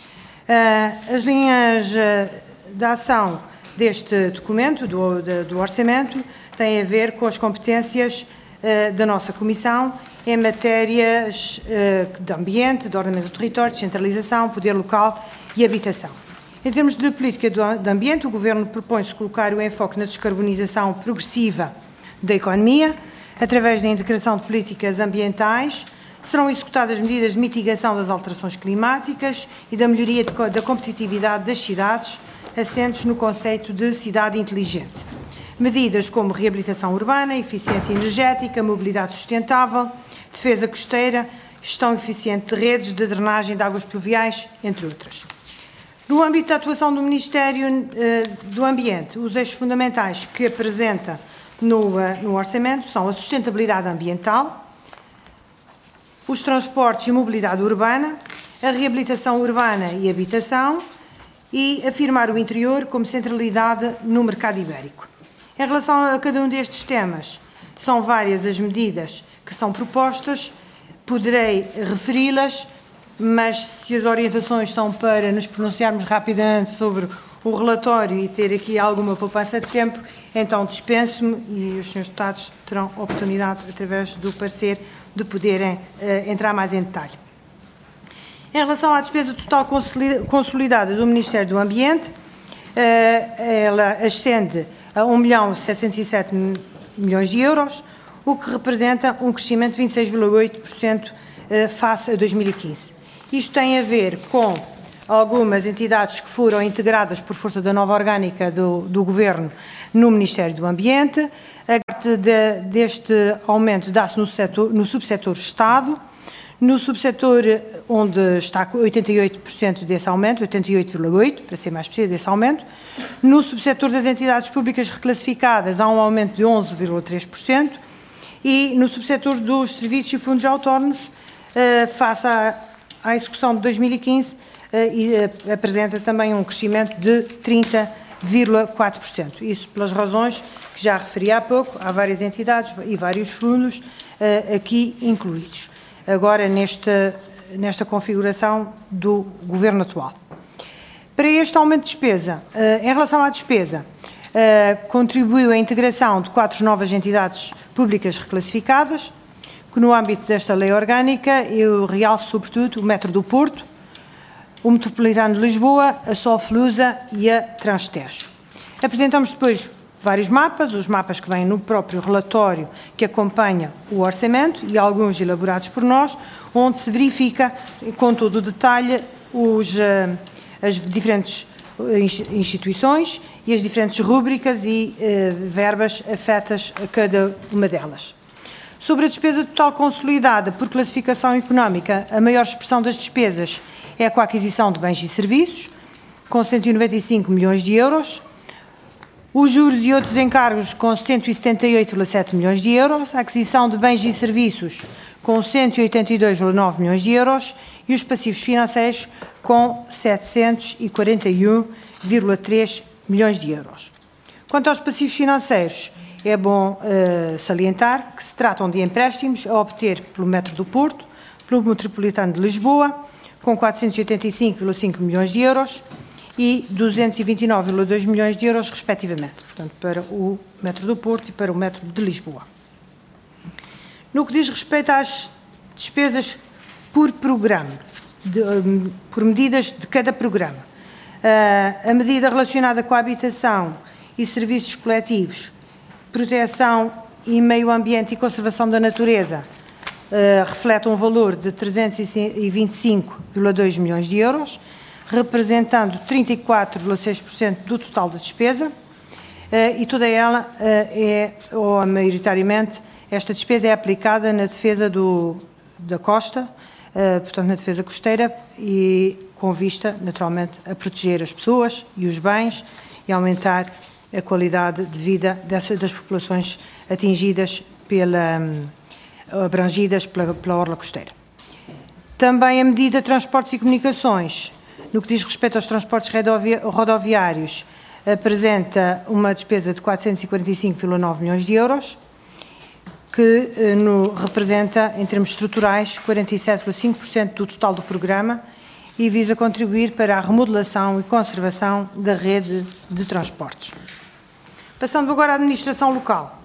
Uh, as linhas uh, de ação deste documento, do, do, do orçamento, têm a ver com as competências uh, da nossa Comissão em matérias uh, de ambiente, de ordenamento do território, descentralização, poder local e habitação. Em termos de política do, de ambiente, o Governo propõe-se colocar o enfoque na descarbonização progressiva da economia, através da integração de políticas ambientais. Serão executadas medidas de mitigação das alterações climáticas e da melhoria de, da competitividade das cidades, assentes no conceito de cidade inteligente. Medidas como reabilitação urbana, eficiência energética, mobilidade sustentável, defesa costeira, gestão eficiente de redes de drenagem de águas pluviais, entre outras. No âmbito da atuação do Ministério eh, do Ambiente, os eixos fundamentais que apresenta no, uh, no orçamento são a sustentabilidade ambiental, os transportes e mobilidade urbana, a reabilitação urbana e habitação e afirmar o interior como centralidade no mercado ibérico. Em relação a cada um destes temas, são várias as medidas que são propostas, poderei referi-las, mas se as orientações são para nos pronunciarmos rapidamente sobre o relatório e ter aqui alguma poupança de tempo, então dispenso-me e os senhores deputados terão oportunidade, através do parecer, de poderem uh, entrar mais em detalhe. Em relação à despesa total consolidada do Ministério do Ambiente, uh, ela ascende a um milhão setecentos e sete milhões de euros, o que representa um crescimento de vinte e seis vírgula oito por cento uh, face a dois mil e quinze. Isto tem a ver com algumas entidades que foram integradas por força da nova orgânica do, do Governo no Ministério do Ambiente. A parte de, deste aumento dá-se no, no subsetor Estado, no subsetor onde está oitenta e oito por cento desse aumento, oitenta e oito vírgula oito por cento, para ser mais preciso, desse aumento. No subsetor das entidades públicas reclassificadas há um aumento de onze vírgula três por cento e no subsetor dos serviços e fundos autónomos, eh, face à, à execução de dois mil e quinze, e apresenta também um crescimento de trinta vírgula quatro por cento. Isso pelas razões que já referi há pouco, há várias entidades e vários fundos uh, aqui incluídos, agora nesta, nesta configuração do Governo atual. Para este aumento de despesa, uh, em relação à despesa, uh, contribuiu a integração de quatro novas entidades públicas reclassificadas, que no âmbito desta lei orgânica eu realço sobretudo o Metro do Porto, o Metropolitano de Lisboa, a Solflusa e a Transtejo. Apresentamos depois vários mapas, os mapas que vêm no próprio relatório que acompanha o orçamento e alguns elaborados por nós, onde se verifica com todo o detalhe os, as diferentes instituições e as diferentes rúbricas e eh, verbas afetas a cada uma delas. Sobre a despesa total consolidada por classificação económica, a maior expressão das despesas é com a aquisição de bens e serviços, com cento e noventa e cinco milhões de euros, os juros e outros encargos com cento e setenta e oito vírgula sete milhões de euros, a aquisição de bens e serviços com cento e oitenta e dois vírgula nove milhões de euros e os passivos financeiros com setecentos e quarenta e um vírgula três milhões de euros. Quanto aos passivos financeiros, é bom uh, salientar que se tratam de empréstimos a obter pelo Metro do Porto, pelo Metropolitano de Lisboa, com quatrocentos e oitenta e cinco vírgula cinco milhões de euros e duzentos e vinte e nove vírgula dois milhões de euros, respectivamente, portanto, para o Metro do Porto e para o Metro de Lisboa. No que diz respeito às despesas por programa, de, um, por medidas de cada programa, uh, a medida relacionada com a habitação e serviços coletivos, proteção e meio ambiente e conservação da natureza, Uh, reflete um valor de trezentos e vinte e cinco vírgula dois milhões de euros, representando trinta e quatro vírgula seis por cento do total da despesa. e toda ela é, ou maioritariamente, esta despesa é aplicada na defesa do, da costa, portanto na defesa costeira, e com vista, naturalmente, a proteger as pessoas e os bens e aumentar a qualidade de vida dessas, das populações atingidas, pela, abrangidas pela, pela orla costeira. Também a medida de transportes e comunicações, no que diz respeito aos transportes rodoviários, apresenta uma despesa de quatrocentos e quarenta e cinco vírgula nove milhões de euros, que no, representa, em termos estruturais, quarenta e sete vírgula cinco por cento do total do programa e visa contribuir para a remodelação e conservação da rede de transportes. Passando agora à administração local.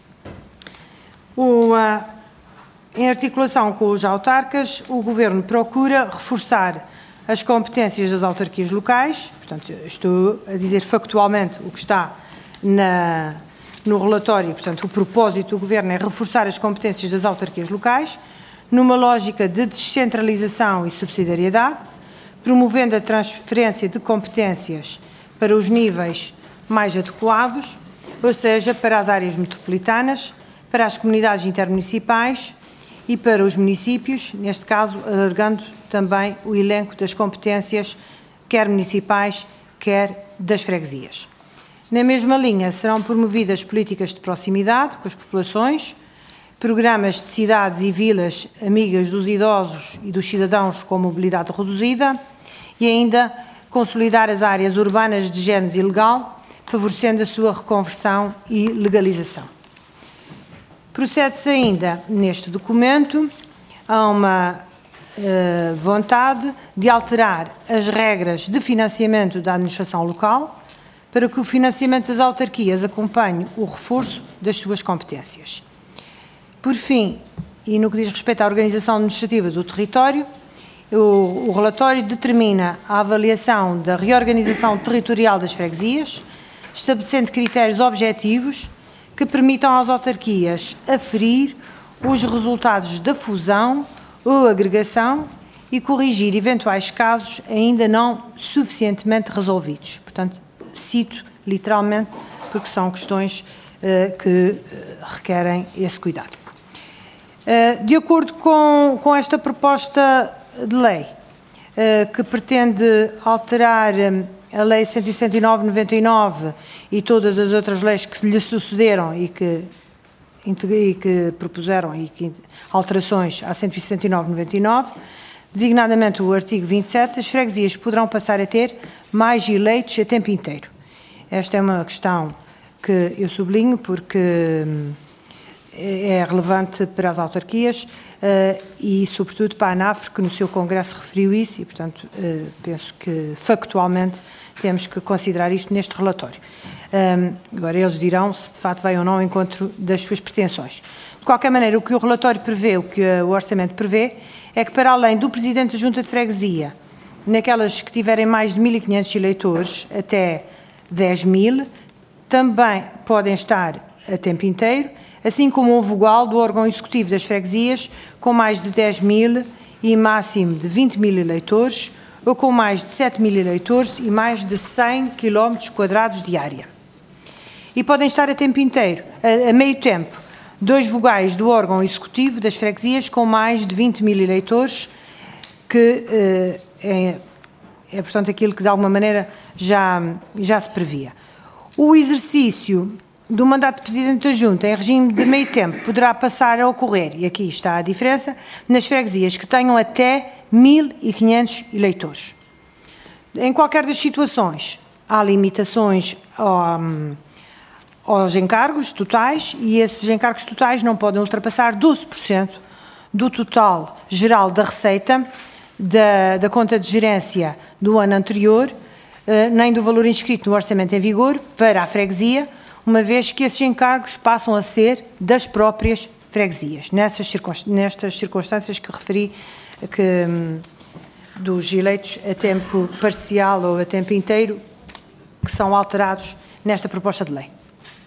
O, uh, em articulação com os autarcas, o Governo procura reforçar as competências das autarquias locais, portanto, estou a dizer factualmente o que está na, no relatório, portanto, o propósito do Governo é reforçar as competências das autarquias locais, numa lógica de descentralização e subsidiariedade, promovendo a transferência de competências para os níveis mais adequados, ou seja, para as áreas metropolitanas, para as comunidades intermunicipais e para os municípios, neste caso, alargando também o elenco das competências, quer municipais, quer das freguesias. Na mesma linha, serão promovidas políticas de proximidade com as populações, programas de cidades e vilas amigas dos idosos e dos cidadãos com mobilidade reduzida e ainda consolidar as áreas urbanas de gênese ilegal, favorecendo a sua reconversão e legalização. Procede-se ainda, neste documento, a uma eh, vontade de alterar as regras de financiamento da administração local para que o financiamento das autarquias acompanhe o reforço das suas competências. Por fim, e no que diz respeito à organização administrativa do território, o, o relatório determina a avaliação da reorganização territorial das freguesias, estabelecendo critérios objetivos que permitam às autarquias aferir os resultados da fusão ou agregação e corrigir eventuais casos ainda não suficientemente resolvidos. Portanto, cito literalmente, porque são questões uh, que uh, requerem esse cuidado. Uh, de acordo com, com esta proposta de lei, uh, que pretende alterar um, a Lei cento e sessenta e nove barra noventa e nove e todas as outras leis que lhe sucederam e que, e que propuseram e que, alterações à cento e sessenta e nove barra noventa e nove, designadamente o artigo vinte e sete, as freguesias poderão passar a ter mais eleitos a tempo inteiro. Esta é uma questão que eu sublinho porque é relevante para as autarquias uh, e, sobretudo, para a ANAFRE, que no seu congresso referiu isso e, portanto, uh, penso que, factualmente, temos que considerar isto neste relatório. Um, agora, eles dirão se, de facto, vai ou não ao encontro das suas pretensões. De qualquer maneira, o que o relatório prevê, o que o orçamento prevê, é que, para além do Presidente da Junta de Freguesia, naquelas que tiverem mais de mil e quinhentos eleitores, até dez mil, também podem estar a tempo inteiro, assim como o vogal do órgão executivo das freguesias, com mais de dez mil e máximo de vinte mil eleitores, ou com mais de sete mil eleitores e mais de cem quilómetros quadrados de área. E podem estar a tempo inteiro, a, a meio tempo, dois vogais do órgão executivo das freguesias com mais de vinte mil eleitores, que eh, é, é, portanto, aquilo que de alguma maneira já, já se previa. O exercício do mandato de Presidente da Junta em regime de meio tempo poderá passar a ocorrer, e aqui está a diferença, nas freguesias que tenham até mil e quinhentos eleitores. Em qualquer das situações, há limitações ao, aos encargos totais e esses encargos totais não podem ultrapassar doze por cento do total geral da receita da, da conta de gerência do ano anterior, nem do valor inscrito no orçamento em vigor para a freguesia, uma vez que esses encargos passam a ser das próprias freguesias, nessas circunstâncias, nestas circunstâncias que referi, que, dos eleitos a tempo parcial ou a tempo inteiro, que são alterados nesta proposta de lei.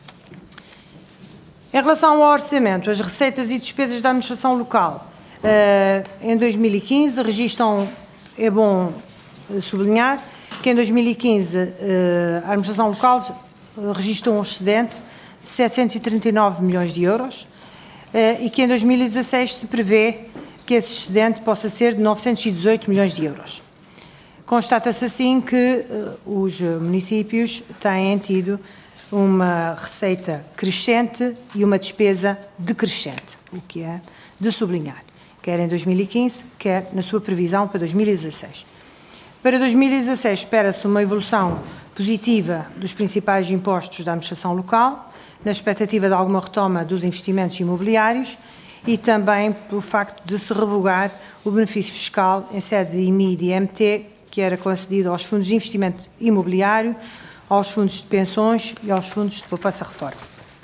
Em relação ao orçamento, as receitas e despesas da administração local, em dois mil e quinze, registram, é bom sublinhar, que em dois mil e quinze a administração local registrou um excedente de setecentos e trinta e nove milhões de euros e que em dois mil e dezasseis se prevê que esse excedente possa ser de novecentos e dezoito milhões de euros. Constata-se assim que uh, os municípios têm tido uma receita crescente e uma despesa decrescente, o que é de sublinhar, quer em dois mil e quinze, quer na sua previsão para dois mil e dezasseis. Para dois mil e dezasseis espera-se uma evolução positiva dos principais impostos da administração local, na expectativa de alguma retoma dos investimentos imobiliários e também pelo facto de se revogar o benefício fiscal em sede de I M I e de I M T, que era concedido aos fundos de investimento imobiliário, aos fundos de pensões e aos fundos de poupança-reforma.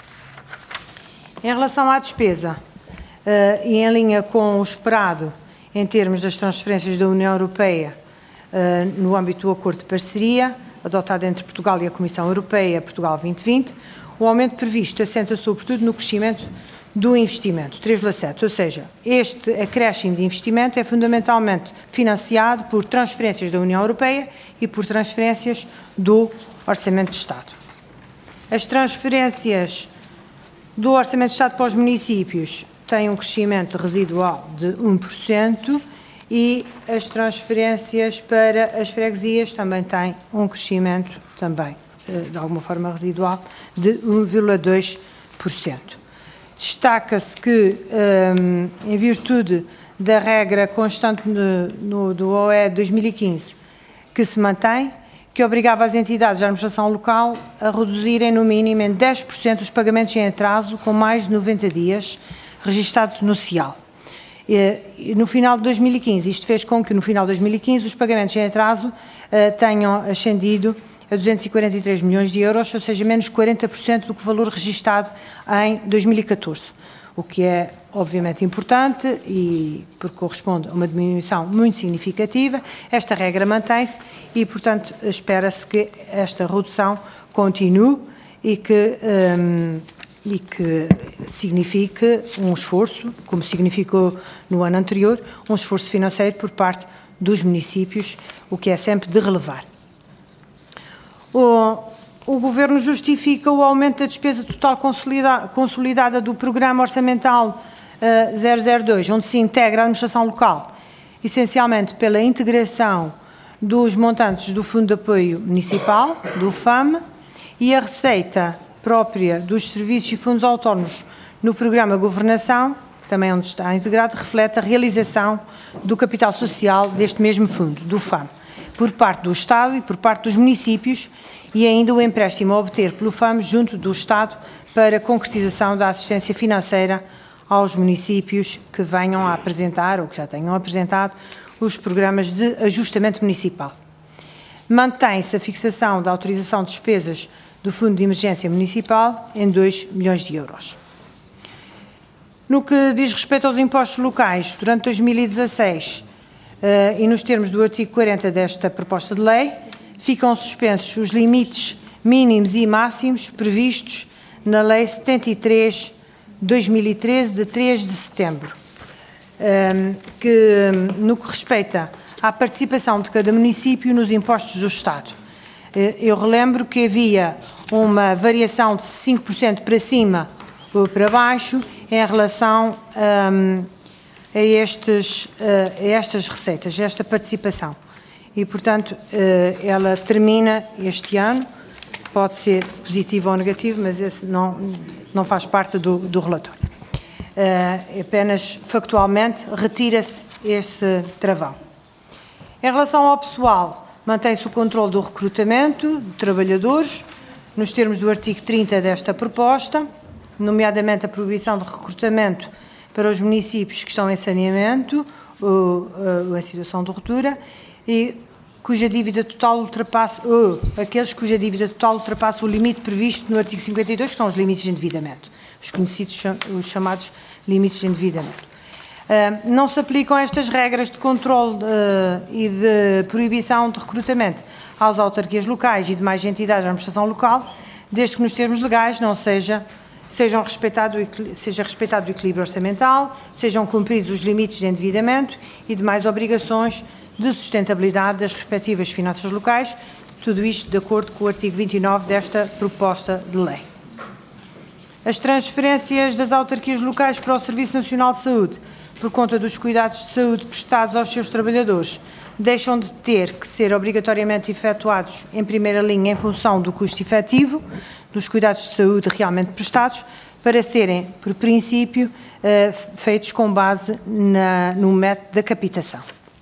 Em relação à despesa, uh, e em linha com o esperado em termos das transferências da União Europeia uh, no âmbito do acordo de parceria, adotado entre Portugal e a Comissão Europeia, Portugal vinte vinte, o aumento previsto assenta sobretudo no crescimento do investimento, três vírgula sete, ou seja, este acréscimo de investimento é fundamentalmente financiado por transferências da União Europeia e por transferências do Orçamento de Estado. As transferências do Orçamento de Estado para os municípios têm um crescimento residual de um por cento e as transferências para as freguesias também têm um crescimento também, de alguma forma residual, de um vírgula dois por cento. Destaca-se que, um, em virtude da regra constante no, no, do O E dois mil e quinze, que se mantém, que obrigava as entidades da administração local a reduzirem no mínimo em dez por cento os pagamentos em atraso com mais de noventa dias registados no C I A L. E, no final de dois mil e quinze, isto fez com que no final de dois mil e quinze os pagamentos em atraso uh, tenham ascendido a duzentos e quarenta e três milhões de euros, ou seja, menos quarenta por cento do que o valor registado em dois mil e catorze, o que é obviamente importante e porque corresponde a uma diminuição muito significativa. Esta regra mantém-se e, portanto, espera-se que esta redução continue e que, um, e que signifique um esforço, como significou no ano anterior, um esforço financeiro por parte dos municípios, o que é sempre de relevar. O, o Governo justifica o aumento da despesa total consolida, consolidada do Programa Orçamental uh, zero zero dois, onde se integra a administração local, essencialmente pela integração dos montantes do Fundo de Apoio Municipal, do F A M, e a receita própria dos serviços e fundos autónomos no Programa Governação, também onde está integrado, reflete a realização do capital social deste mesmo fundo, do F A M, por parte do Estado e por parte dos municípios, e ainda o empréstimo a obter pelo F A M junto do Estado para concretização da assistência financeira aos municípios que venham a apresentar, ou que já tenham apresentado, os programas de ajustamento municipal. Mantém-se a fixação da autorização de despesas do Fundo de Emergência Municipal em dois milhões de euros. No que diz respeito aos impostos locais, durante dois mil e dezasseis, Uh, e nos termos do artigo quarenta desta proposta de lei, ficam suspensos os limites mínimos e máximos previstos na Lei setenta e três de dois mil e treze, de três de setembro, um, que, no que respeita à participação de cada município nos impostos do Estado. Uh, eu relembro que havia uma variação de cinco por cento para cima ou para baixo em relação um, A, estes, a estas receitas, a esta participação. E, portanto, ela termina este ano, pode ser positivo ou negativo, mas esse não, não faz parte do, do relatório. Apenas factualmente retira-se este travão. Em relação ao pessoal, mantém-se o controle do recrutamento de trabalhadores, nos termos do artigo trinta desta proposta, nomeadamente a proibição de recrutamento para os municípios que estão em saneamento ou, ou em situação de ruptura e cuja dívida total ultrapasse, ou aqueles cuja dívida total ultrapasse o limite previsto no artigo cinquenta e dois, que são os limites de endividamento, os conhecidos, os chamados limites de endividamento. Uh, não se aplicam estas regras de controle uh, e de proibição de recrutamento às autarquias locais e demais entidades da administração local, desde que nos termos legais não seja Sejam respeitado, seja respeitado o equilíbrio orçamental, sejam cumpridos os limites de endividamento e demais obrigações de sustentabilidade das respectivas finanças locais, tudo isto de acordo com o artigo vinte e nove desta proposta de lei. As transferências das autarquias locais para o Serviço Nacional de Saúde, por conta dos cuidados de saúde prestados aos seus trabalhadores, deixam de ter que ser obrigatoriamente efetuados em primeira linha em função do custo efetivo dos cuidados de saúde realmente prestados, para serem, por princípio, feitos com base na, no método da capitação.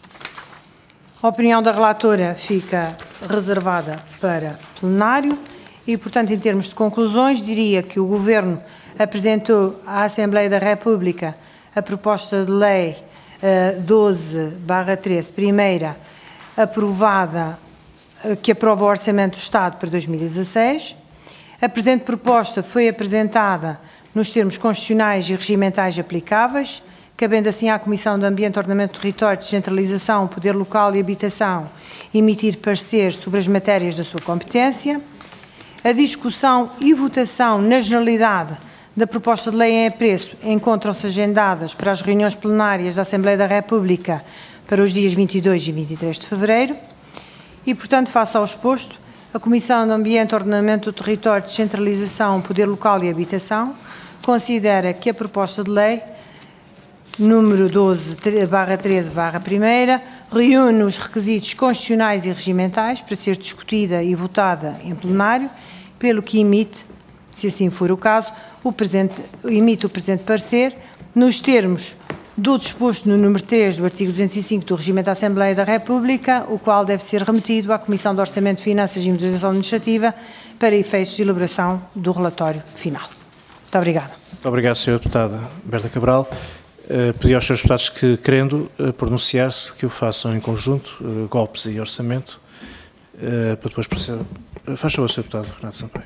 A opinião da relatora fica reservada para plenário e, portanto, em termos de conclusões, diria que o Governo apresentou à Assembleia da República a proposta de lei doze barra treze, primeira, aprovada, que aprova o Orçamento do Estado para dois mil e dezasseis. A presente proposta foi apresentada nos termos constitucionais e regimentais aplicáveis, cabendo assim à Comissão de Ambiente, Ordenamento do Território, Descentralização, Poder Local e Habitação emitir parecer sobre as matérias da sua competência. A discussão e votação na generalidade da proposta de lei em apreço encontram-se agendadas para as reuniões plenárias da Assembleia da República para os dias vinte e dois e vinte e três de fevereiro e, portanto, face ao exposto, a Comissão de Ambiente, Ordenamento do Território, Descentralização, Poder Local e Habitação considera que a proposta de lei número doze barra treze barra primeira reúne os requisitos constitucionais e regimentais para ser discutida e votada em plenário, pelo que emite, se assim for o caso, o presente, emite o presente parecer nos termos do disposto no número três do artigo duzentos e cinco do Regimento da Assembleia da República, o qual deve ser remetido à Comissão de Orçamento, Finanças e Modernização Administrativa para efeitos de elaboração do relatório final. Muito obrigada. Muito obrigado, senhora Deputada Berta Cabral. Uh, pedi aos senhores deputados que, querendo uh, pronunciar-se, que o façam em conjunto, uh, golpes e orçamento, uh, para depois proceder. Uh, faz favor, senhor Deputado Renato Sampaio.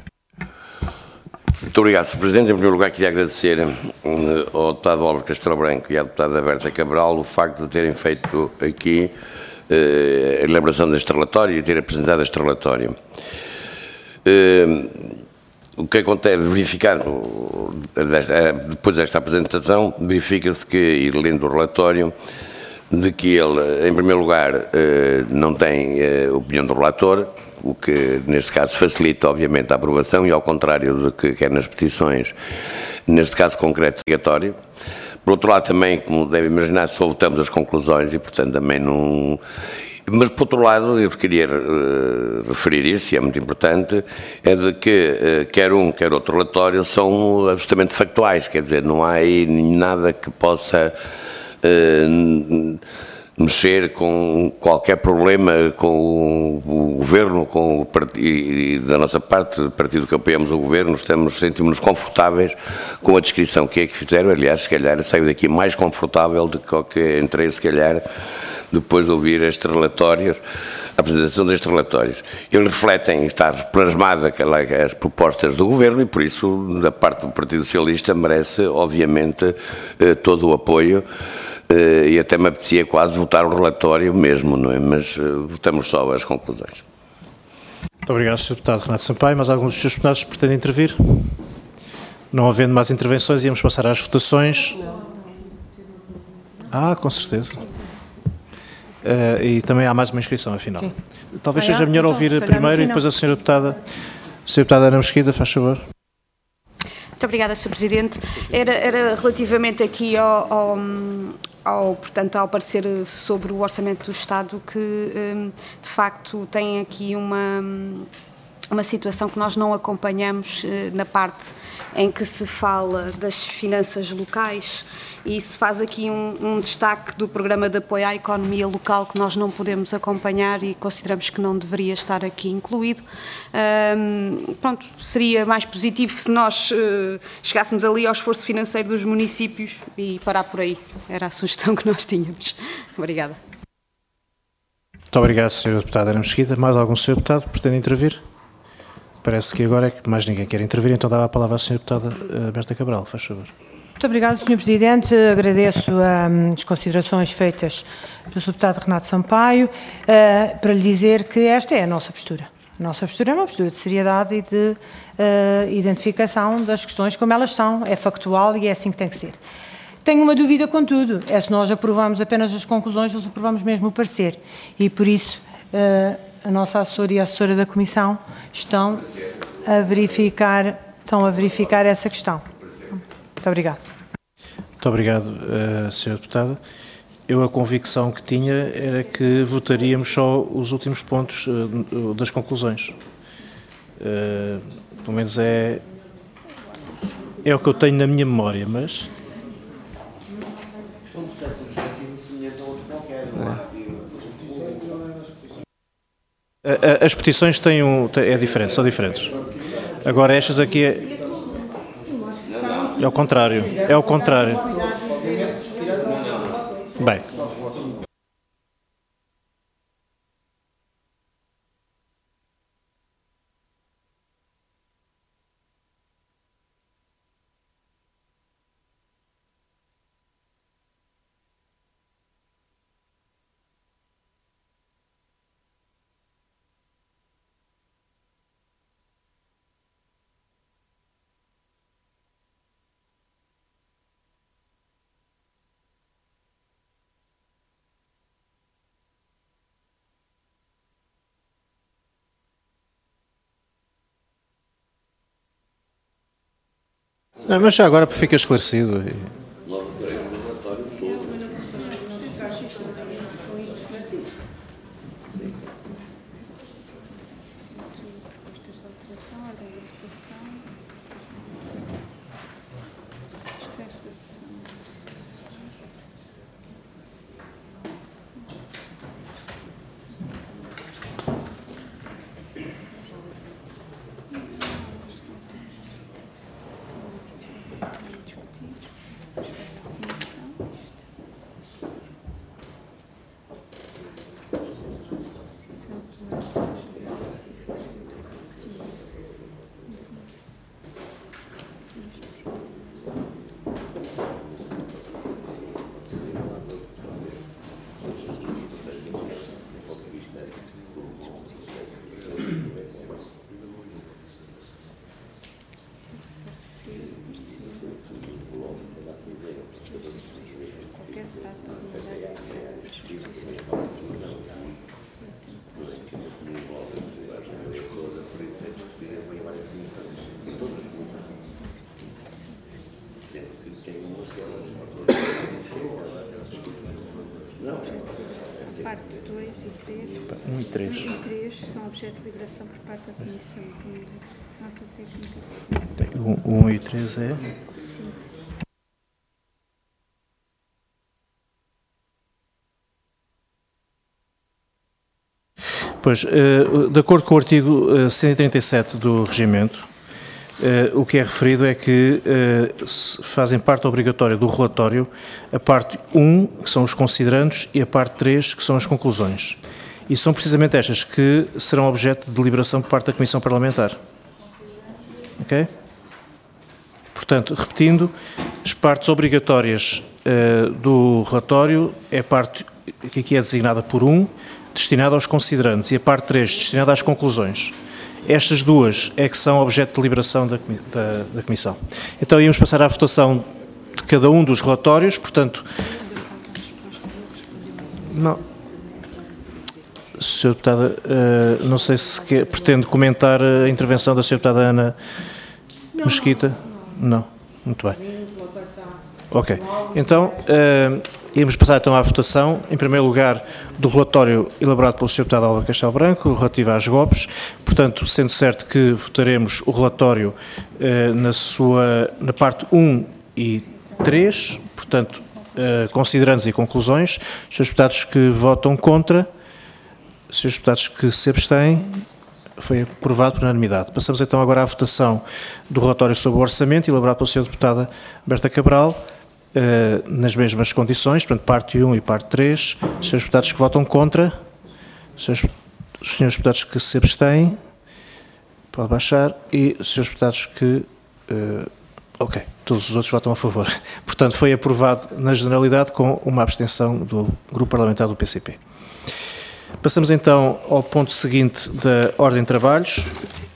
Muito obrigado, senhor Presidente. Em primeiro lugar, queria agradecer ao deputado Álvaro Castelo Branco e à deputada Berta Cabral o facto de terem feito aqui uh, a elaboração deste relatório e ter apresentado este relatório. Uh, O que acontece, verificando, depois desta apresentação, verifica-se que, e lendo o relatório, de que ele, em primeiro lugar, não tem opinião do relator, o que, neste caso, facilita, obviamente, a aprovação e, ao contrário do que quer nas petições, neste caso concreto, obrigatório. Por outro lado, também, como deve imaginar, só votamos as conclusões e, portanto, também não... Mas, por outro lado, eu queria uh, referir isso, e é muito importante, é de que uh, quer um, quer outro relatório são absolutamente factuais, quer dizer, não há aí nada que possa uh, mexer com qualquer problema com o Governo, com o partido, e da nossa parte, o partido que apoiamos o Governo, estamos, sentimos-nos confortáveis com a descrição que é que fizeram. Aliás, se calhar, saio daqui mais confortável do que qualquer entrei, se calhar, depois de ouvir estes relatórios, a apresentação destes relatórios. Eles refletem, está plasmada as propostas do Governo e, por isso, da parte do Partido Socialista, merece, obviamente, todo o apoio e até me apetecia quase votar o relatório mesmo, não é? Mas votamos só as conclusões. Muito obrigado, senhor Deputado Renato Sampaio. Mas alguns dos senhores deputados pretendem intervir? Não havendo mais intervenções, íamos passar às votações. Ah, com certeza. Uh, e também há mais uma inscrição, afinal. Sim. Talvez ah, seja melhor então, ouvir primeiro e depois a senhora deputada, a senhora deputada Ana Mesquida, faz favor. Muito obrigada, senhor Presidente. Era, era relativamente aqui ao, ao, ao, portanto, ao parecer sobre o Orçamento do Estado que, de facto, tem aqui uma... uma situação que nós não acompanhamos eh, na parte em que se fala das finanças locais e se faz aqui um, um destaque do programa de apoio à economia local que nós não podemos acompanhar e consideramos que não deveria estar aqui incluído. Um, pronto, seria mais positivo se nós uh, chegássemos ali ao esforço financeiro dos municípios e parar por aí. Era a sugestão que nós tínhamos. Obrigada. Muito obrigado, senhora deputada Ana Mesquida. Mais algum senhor deputado que pretende intervir? Parece que agora é que mais ninguém quer intervir, então dava a palavra à senhora deputada Berta Cabral, faz favor. Muito obrigado, senhor Presidente. Agradeço um, as considerações feitas pelo senhor Deputado Renato Sampaio uh, para lhe dizer que esta é a nossa postura. A nossa postura é uma postura de seriedade e de uh, identificação das questões como elas são, é factual e é assim que tem que ser. Tenho uma dúvida, contudo, é se nós aprovamos apenas as conclusões ou se aprovamos mesmo o parecer. E por isso uh, a nossa assessora e a assessora da Comissão estão a verificar, estão a verificar essa questão. Muito obrigada. Muito obrigado, uh, senhora Deputada. Eu a convicção que tinha era que votaríamos só os últimos pontos uh, das conclusões. Uh, pelo menos é, é o que eu tenho na minha memória, mas... É. As petições têm um, é diferente, são diferentes. Agora estas aqui é, é ao contrário, é ao contrário. Bem. Não, mas já agora fica esclarecido. Parte dois e três. um e três. e três são objeto de deliberação por parte da Comissão. Nota técnica. O um e três é? Sim. Pois, de acordo com o artigo cento e trinta e sete do Regimento, o que é referido é que fazem parte obrigatória do relatório a parte um, que são os considerandos, e a parte três, que são as conclusões. E são precisamente estas que serão objeto de deliberação por parte da Comissão Parlamentar. Ok? Portanto, repetindo, as partes obrigatórias do relatório é a parte que aqui é designada por um, destinada aos considerandos, e a parte três, destinada às conclusões. Estas duas é que são objeto de deliberação da, da, da Comissão. Então, íamos passar à votação de cada um dos relatórios, portanto... Não. senhora Deputada, não sei se quer, pretende comentar a intervenção da senhora Deputada Ana Mesquita? Não. Muito bem. Ok. Então... Íamos passar então à votação, em primeiro lugar, do relatório elaborado pelo senhor Deputado Álvaro Castelo Branco, relativo às G O Ps. Portanto, sendo certo que votaremos o relatório eh, na sua, na parte um e três, portanto, eh, considerandos e conclusões. Os senhores deputados que votam contra, os senhores deputados que se abstêm, foi aprovado por unanimidade. Passamos então agora à votação do relatório sobre o orçamento, elaborado pela senhora Deputada Berta Cabral, Uh, nas mesmas condições, portanto, parte um e parte três, os senhores deputados que votam contra, os senhores, os senhores deputados que se abstêm, pode baixar, e os senhores deputados que, uh, ok, todos os outros votam a favor. Portanto, foi aprovado na generalidade com uma abstenção do Grupo Parlamentar do P C P. Passamos então ao ponto seguinte da ordem de trabalhos.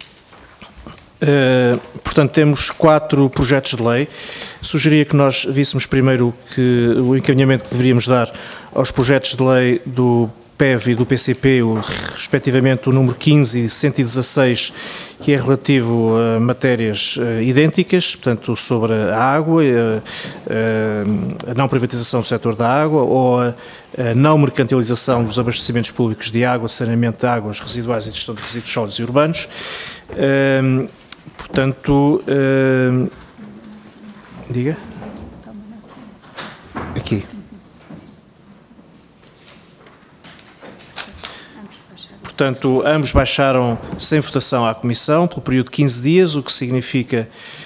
Uh, portanto, temos quatro projetos de lei. Sugeria que nós víssemos primeiro que, o encaminhamento que deveríamos dar aos projetos de lei do P E V e do P C P, o, respectivamente o número quinze e cento e dezasseis, que é relativo a matérias uh, idênticas, portanto, sobre a água, uh, uh, a não privatização do setor da água ou a, a não mercantilização dos abastecimentos públicos de água, saneamento de águas residuais e gestão de resíduos sólidos e urbanos. Uh, portanto, uh, diga. Aqui. Portanto, ambos baixaram sem votação à Comissão pelo período de quinze dias, o que significa,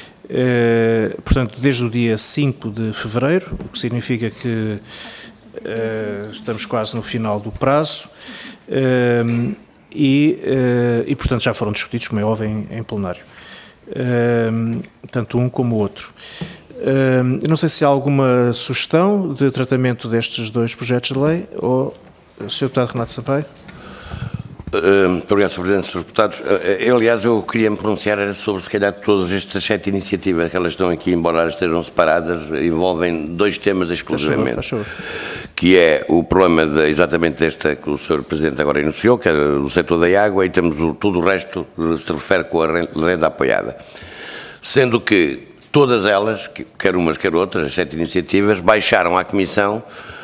eh, portanto, desde o dia cinco de fevereiro, o que significa que eh, estamos quase no final do prazo eh, e, eh, e, portanto, já foram discutidos, como é óbvio, em, em plenário, eh, tanto um como o outro. Eh, eu não sei se há alguma sugestão de tratamento destes dois projetos de lei, ou o senhor Deputado Renato Sampaio? Muito obrigado, senhor Presidente, senhores Deputados. Eu, aliás, eu queria me pronunciar era sobre, se calhar, todas estas sete iniciativas que elas estão aqui, embora elas estejam separadas, envolvem dois temas exclusivamente, faz favor, faz favor. Que é o problema de, exatamente desta que o senhor Presidente agora enunciou, que é do setor da água, e temos o, tudo o resto que se refere com a renda apoiada. Sendo que todas elas, quer umas quer outras, as sete iniciativas, baixaram à Comissão,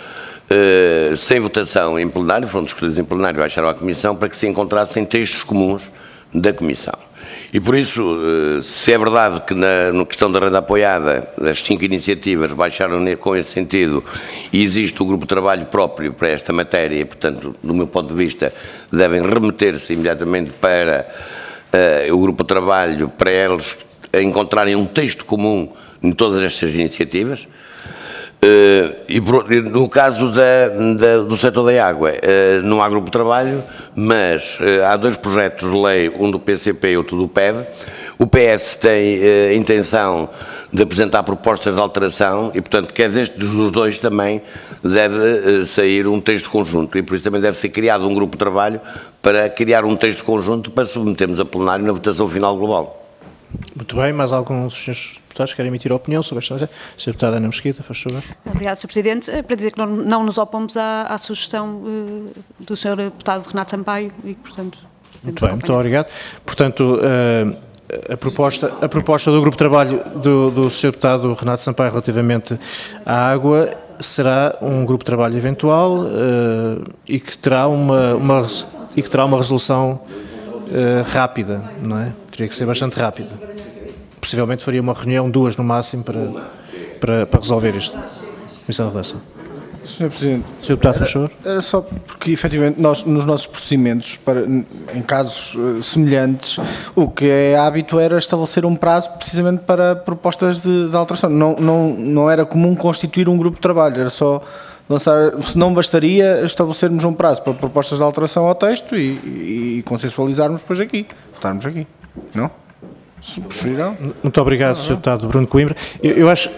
Uh, sem votação em plenário, foram discutidos em plenário, baixaram à Comissão para que se encontrassem textos comuns da Comissão. E por isso, uh, se é verdade que na no questão da renda apoiada, as cinco iniciativas baixaram com esse sentido e existe o grupo de trabalho próprio para esta matéria e, portanto, do meu ponto de vista, devem remeter-se imediatamente para uh, o grupo de trabalho, para eles encontrarem um texto comum em todas estas iniciativas. Uh, e por, no caso da, da, do setor da água, uh, não há grupo de trabalho, mas uh, há dois projetos de lei, um do P C P e outro do P E V. O P S tem uh, a intenção de apresentar propostas de alteração e, portanto, quer destes dos dois também deve uh, sair um texto conjunto e, por isso, também deve ser criado um grupo de trabalho para criar um texto conjunto para submetermos a plenário na votação final global. Muito bem, mais alguns senhores deputados querem emitir a opinião sobre esta matéria? senhora Deputada Ana Mesquita, faz favor. Obrigada, senhor Presidente. Para dizer que não, não nos opomos à, à sugestão uh, do senhor Deputado Renato Sampaio e, portanto... Muito bem, muito obrigado. Portanto, uh, a, proposta, a proposta do Grupo de Trabalho do, do senhor Deputado Renato Sampaio relativamente à água será um grupo de trabalho eventual uh, e, que terá uma, uma, e que terá uma resolução uh, rápida, não é? Teria que ser bastante rápida. Possivelmente faria uma reunião, duas no máximo, para, para, para resolver isto. Comissão de Redação. senhor Presidente, senhor Deputado, faz favor. Era só porque, efetivamente, nós, nos nossos procedimentos, para, em casos uh, semelhantes, o que é hábito era estabelecer um prazo precisamente para propostas de, de alteração. Não, não, não era comum constituir um grupo de trabalho, era só lançar, se não bastaria estabelecermos um prazo para propostas de alteração ao texto e, e, e consensualizarmos depois aqui, votarmos aqui, não? Se preferirão. Muito obrigado, senhor Deputado Bruno Coimbra. Eu, eu acho...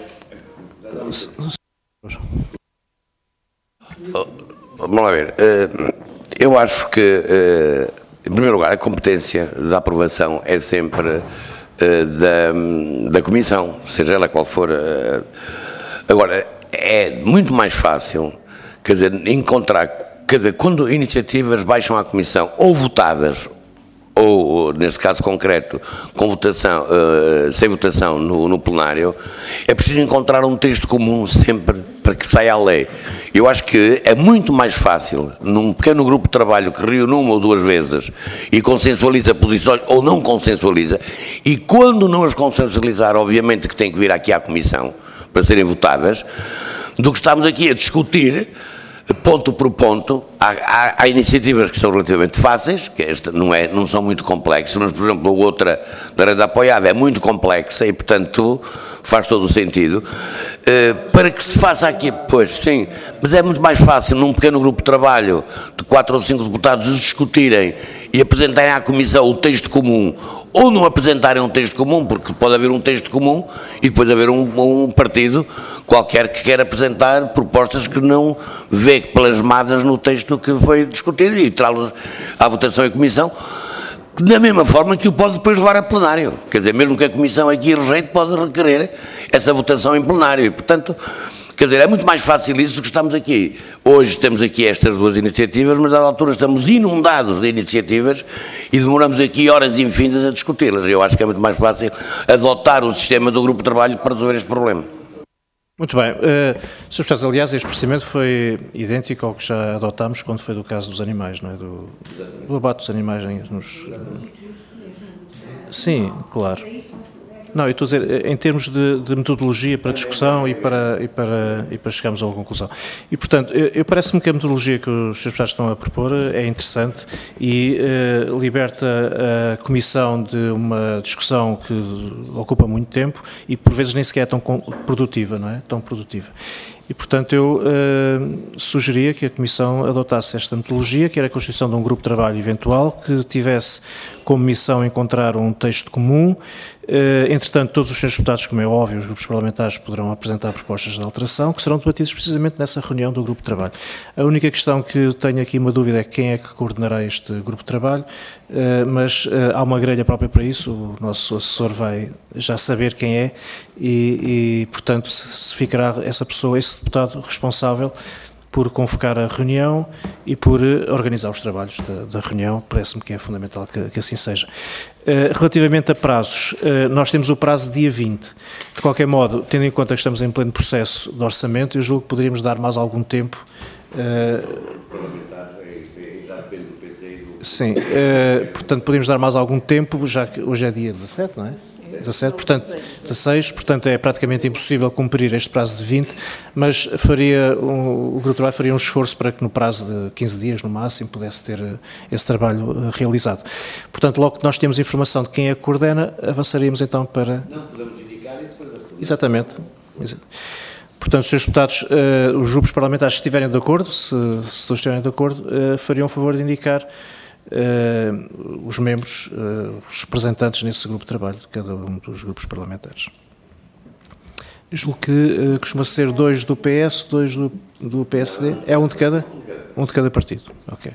Vamos lá ver. Eu acho que, em primeiro lugar, a competência da aprovação é sempre da, da Comissão, seja ela qual for. Agora, é muito mais fácil, quer dizer, encontrar, quer dizer, quando iniciativas baixam à Comissão ou votadas, ou, neste caso concreto, com votação, uh, sem votação no, no plenário, é preciso encontrar um texto comum sempre para que saia a lei. Eu acho que é muito mais fácil, num pequeno grupo de trabalho que reúne uma ou duas vezes e consensualiza posições ou não consensualiza, e quando não as consensualizar, obviamente que tem que vir aqui à Comissão para serem votadas, do que estamos aqui a discutir ponto por ponto. Há, há, há iniciativas que são relativamente fáceis, que esta não, é, não são muito complexas, mas, por exemplo, a outra da renda apoiada é muito complexa e, portanto, faz todo o sentido. Uh, para que se faça aqui, pois, sim, mas é muito mais fácil num pequeno grupo de trabalho de quatro ou cinco deputados discutirem e apresentarem à Comissão o texto comum, ou não apresentarem um texto comum, porque pode haver um texto comum e depois haver um, um partido qualquer que queira apresentar propostas que não vê plasmadas no texto que foi discutido e trá-los à votação em Comissão, da mesma forma que o pode depois levar a plenário. Quer dizer, mesmo que a Comissão aqui rejeite, pode requerer essa votação em plenário. E, portanto, Quer dizer, é muito mais fácil isso do que estamos aqui. Hoje temos aqui estas duas iniciativas, mas à altura estamos inundados de iniciativas e demoramos aqui horas infinitas a discuti-las. Eu acho que é muito mais fácil adotar o sistema do grupo de trabalho para resolver este problema. Muito bem. Uh, senhor Deputado, aliás, este procedimento foi idêntico ao que já adotámos quando foi do caso dos animais, não é? Do, do abate dos animais nos... Sim, claro. Não, eu estou a dizer, em termos de, de metodologia para discussão e para, e, para, e para chegarmos a uma conclusão. E, portanto, eu, eu parece-me que a metodologia que os senhores deputados estão a propor é interessante e eh, liberta a Comissão de uma discussão que ocupa muito tempo e, por vezes, nem sequer é tão produtiva, não é? Tão produtiva. E, portanto, eu uh, sugeria que a Comissão adotasse esta metodologia, que era a constituição de um grupo de trabalho eventual, que tivesse como missão encontrar um texto comum. Uh, entretanto, todos os senhores deputados, como é óbvio, os grupos parlamentares poderão apresentar propostas de alteração, que serão debatidas precisamente nessa reunião do grupo de trabalho. A única questão que tenho aqui uma dúvida é quem é que coordenará este grupo de trabalho, uh, mas uh, há uma grelha própria para isso, o nosso assessor vai já saber quem é e, e portanto, se, se ficará essa pessoa, esse deputado responsável por convocar a reunião e por uh, organizar os trabalhos da, da reunião, parece-me que é fundamental que, que assim seja. Uh, relativamente a prazos, uh, nós temos o prazo de dia vinte. De qualquer modo, tendo em conta que estamos em pleno processo de orçamento, eu julgo que poderíamos dar mais algum tempo. Uh, sim, uh, portanto, podemos dar mais algum tempo, já que hoje é dia dezassete, não é? dezassete, portanto, dezasseis, portanto é praticamente impossível cumprir este prazo de vinte, mas faria, um, o grupo de trabalho faria um esforço para que no prazo de quinze dias, no máximo, pudesse ter esse trabalho realizado. Portanto, logo que nós temos informação de quem é que coordena, avançaríamos então para... Não, podemos indicar e depois... Exatamente. Portanto, senhores deputados, uh, os grupos parlamentares, se estiverem de acordo, se, se todos estiverem de acordo, uh, fariam o favor de indicar Uh, os membros, uh, os representantes nesse grupo de trabalho, de cada um dos grupos parlamentares. Eu julgo que uh, costuma ser dois do P S, dois do, do P S D, é um de cada? Um de cada partido, ok.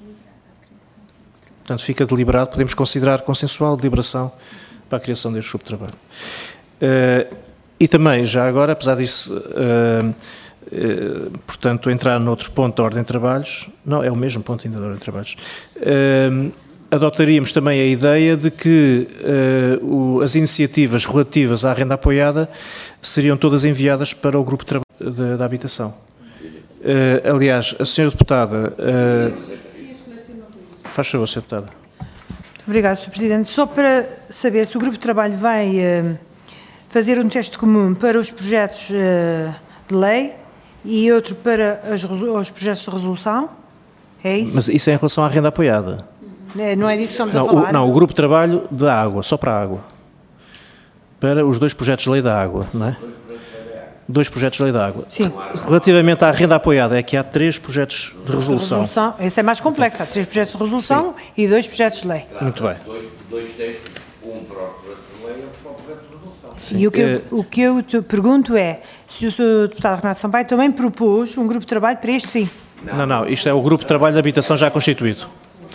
Portanto, fica deliberado, podemos considerar consensual deliberação para a criação deste grupo de trabalho. Uh, e também, já agora, apesar disso, uh, Uh, portanto, entrar noutro ponto da ordem de trabalhos, não, é o mesmo ponto ainda da ordem de trabalhos, uh, adotaríamos também a ideia de que uh, o, as iniciativas relativas à renda apoiada seriam todas enviadas para o grupo de trabalho da habitação. Uh, aliás, a senhora deputada... Uh, faz favor, senhora deputada. Muito obrigada, senhor Presidente. Só para saber se o grupo de trabalho vai uh, fazer um texto comum para os projetos uh, de lei e outro para as, os projetos de resolução, é isso? Mas isso é em relação à renda apoiada. É, não é disso que estamos não, a falar? O, não, o grupo de trabalho da água, só para a água. Para os dois projetos de lei da água, não é? Dois projetos de lei da água. Sim. Relativamente à renda apoiada, é que há três projetos de resolução. resolução. Esse é mais complexo, há três projetos de resolução. Sim. E dois projetos de lei. Muito bem. Dois, dois textos, um para os projetos de lei e outro para o projeto de resolução. Sim. E o que, eu, o que eu te pergunto é se o senhor deputado Renato Sampaio também propôs um grupo de trabalho para este fim. Não, não, isto é o grupo de trabalho de habitação já constituído.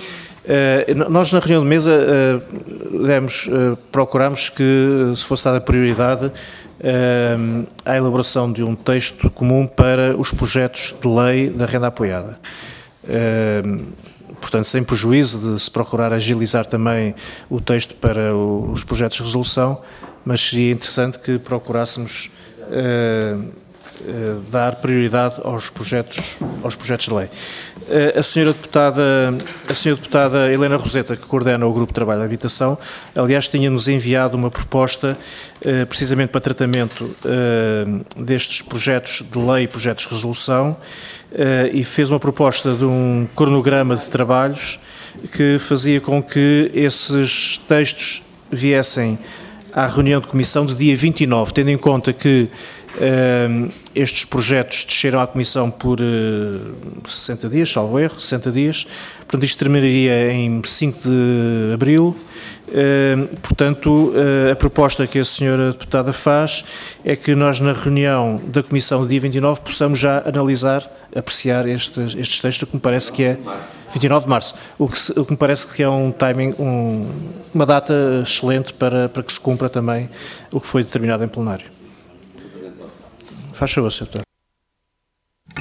Uh, nós, na reunião de mesa, uh, demos, uh, procuramos que se fosse dada prioridade uh, à elaboração de um texto comum para os projetos de lei da renda apoiada. Uh, portanto, sem prejuízo de se procurar agilizar também o texto para o, os projetos de resolução, mas seria interessante que procurássemos uh, uh, dar prioridade aos projetos, aos projetos de lei. Uh, a senhora deputada, a senhora deputada Helena Roseta, que coordena o grupo de trabalho de habitação, aliás, tinha-nos enviado uma proposta uh, precisamente para tratamento uh, destes projetos de lei e projetos de resolução, uh, e fez uma proposta de um cronograma de trabalhos que fazia com que esses textos viessem à reunião de comissão de dia vinte e nove, tendo em conta que uh, estes projetos desceram à comissão por uh, sessenta dias, salvo erro, sessenta dias, portanto isto terminaria em cinco de abril, uh, portanto uh, a proposta que a senhora deputada faz é que nós na reunião da comissão de dia vinte e nove possamos já analisar, apreciar estes, estes textos, que me parece que é vinte e nove de março, o que, se, o que me parece que é um timing, um, uma data excelente para, para que se cumpra também o que foi determinado em plenário. Faz favor, senhor Deputado.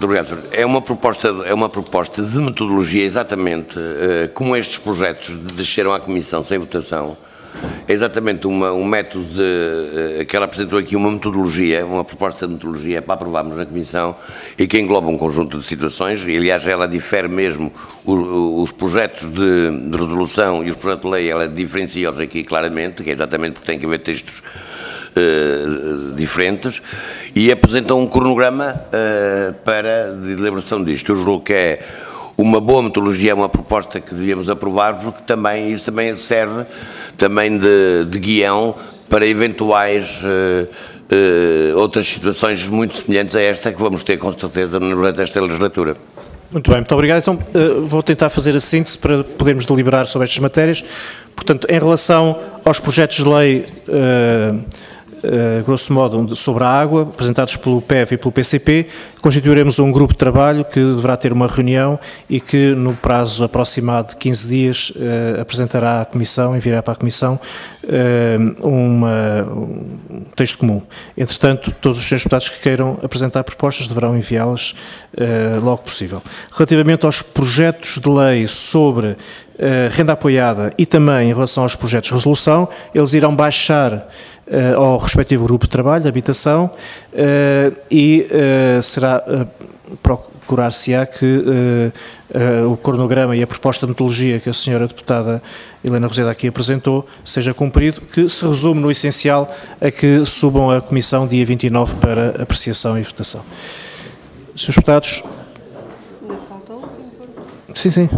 obrigado, senhor. É uma proposta, é uma proposta de metodologia, exatamente, uh, como estes projetos desceram à Comissão sem votação. É exatamente uma, um método de, uh, que ela apresentou aqui, uma metodologia, uma proposta de metodologia para aprovarmos na Comissão e que engloba um conjunto de situações, e aliás ela difere mesmo o, o, os projetos de, de resolução e os projetos de lei, ela diferencia-os aqui claramente, que é exatamente porque tem que haver textos Uh, diferentes, e apresentam um cronograma uh, para a deliberação disto. Eu julgo que é uma boa metodologia, é uma proposta que devíamos aprovar, porque também, isso também serve também de, de guião para eventuais uh, uh, outras situações muito semelhantes a esta que vamos ter com certeza durante esta legislatura. Muito bem, muito obrigado. Então uh, vou tentar fazer a síntese para podermos deliberar sobre estas matérias. Portanto, em relação aos projetos de lei uh, Uh, grosso modo, sobre a água, apresentados pelo P E V e pelo P C P, constituiremos um grupo de trabalho que deverá ter uma reunião e que, no prazo aproximado de quinze dias, uh, apresentará à Comissão, enviará para a Comissão, uh, uma, um texto comum. Entretanto, todos os senhores deputados que queiram apresentar propostas deverão enviá-las uh, logo possível. Relativamente aos projetos de lei sobre uh, renda apoiada e também em relação aos projetos de resolução, eles irão baixar Uh, ao respectivo grupo de trabalho, de habitação, uh, e uh, será uh, procurar-se-á que uh, uh, o cronograma e a proposta de metodologia que a senhora deputada Helena Roseda aqui apresentou seja cumprido, que se resume no essencial a que subam à Comissão dia vinte e nove para apreciação e votação. senhores deputados. Ainda falta o tempo. Sim, sim.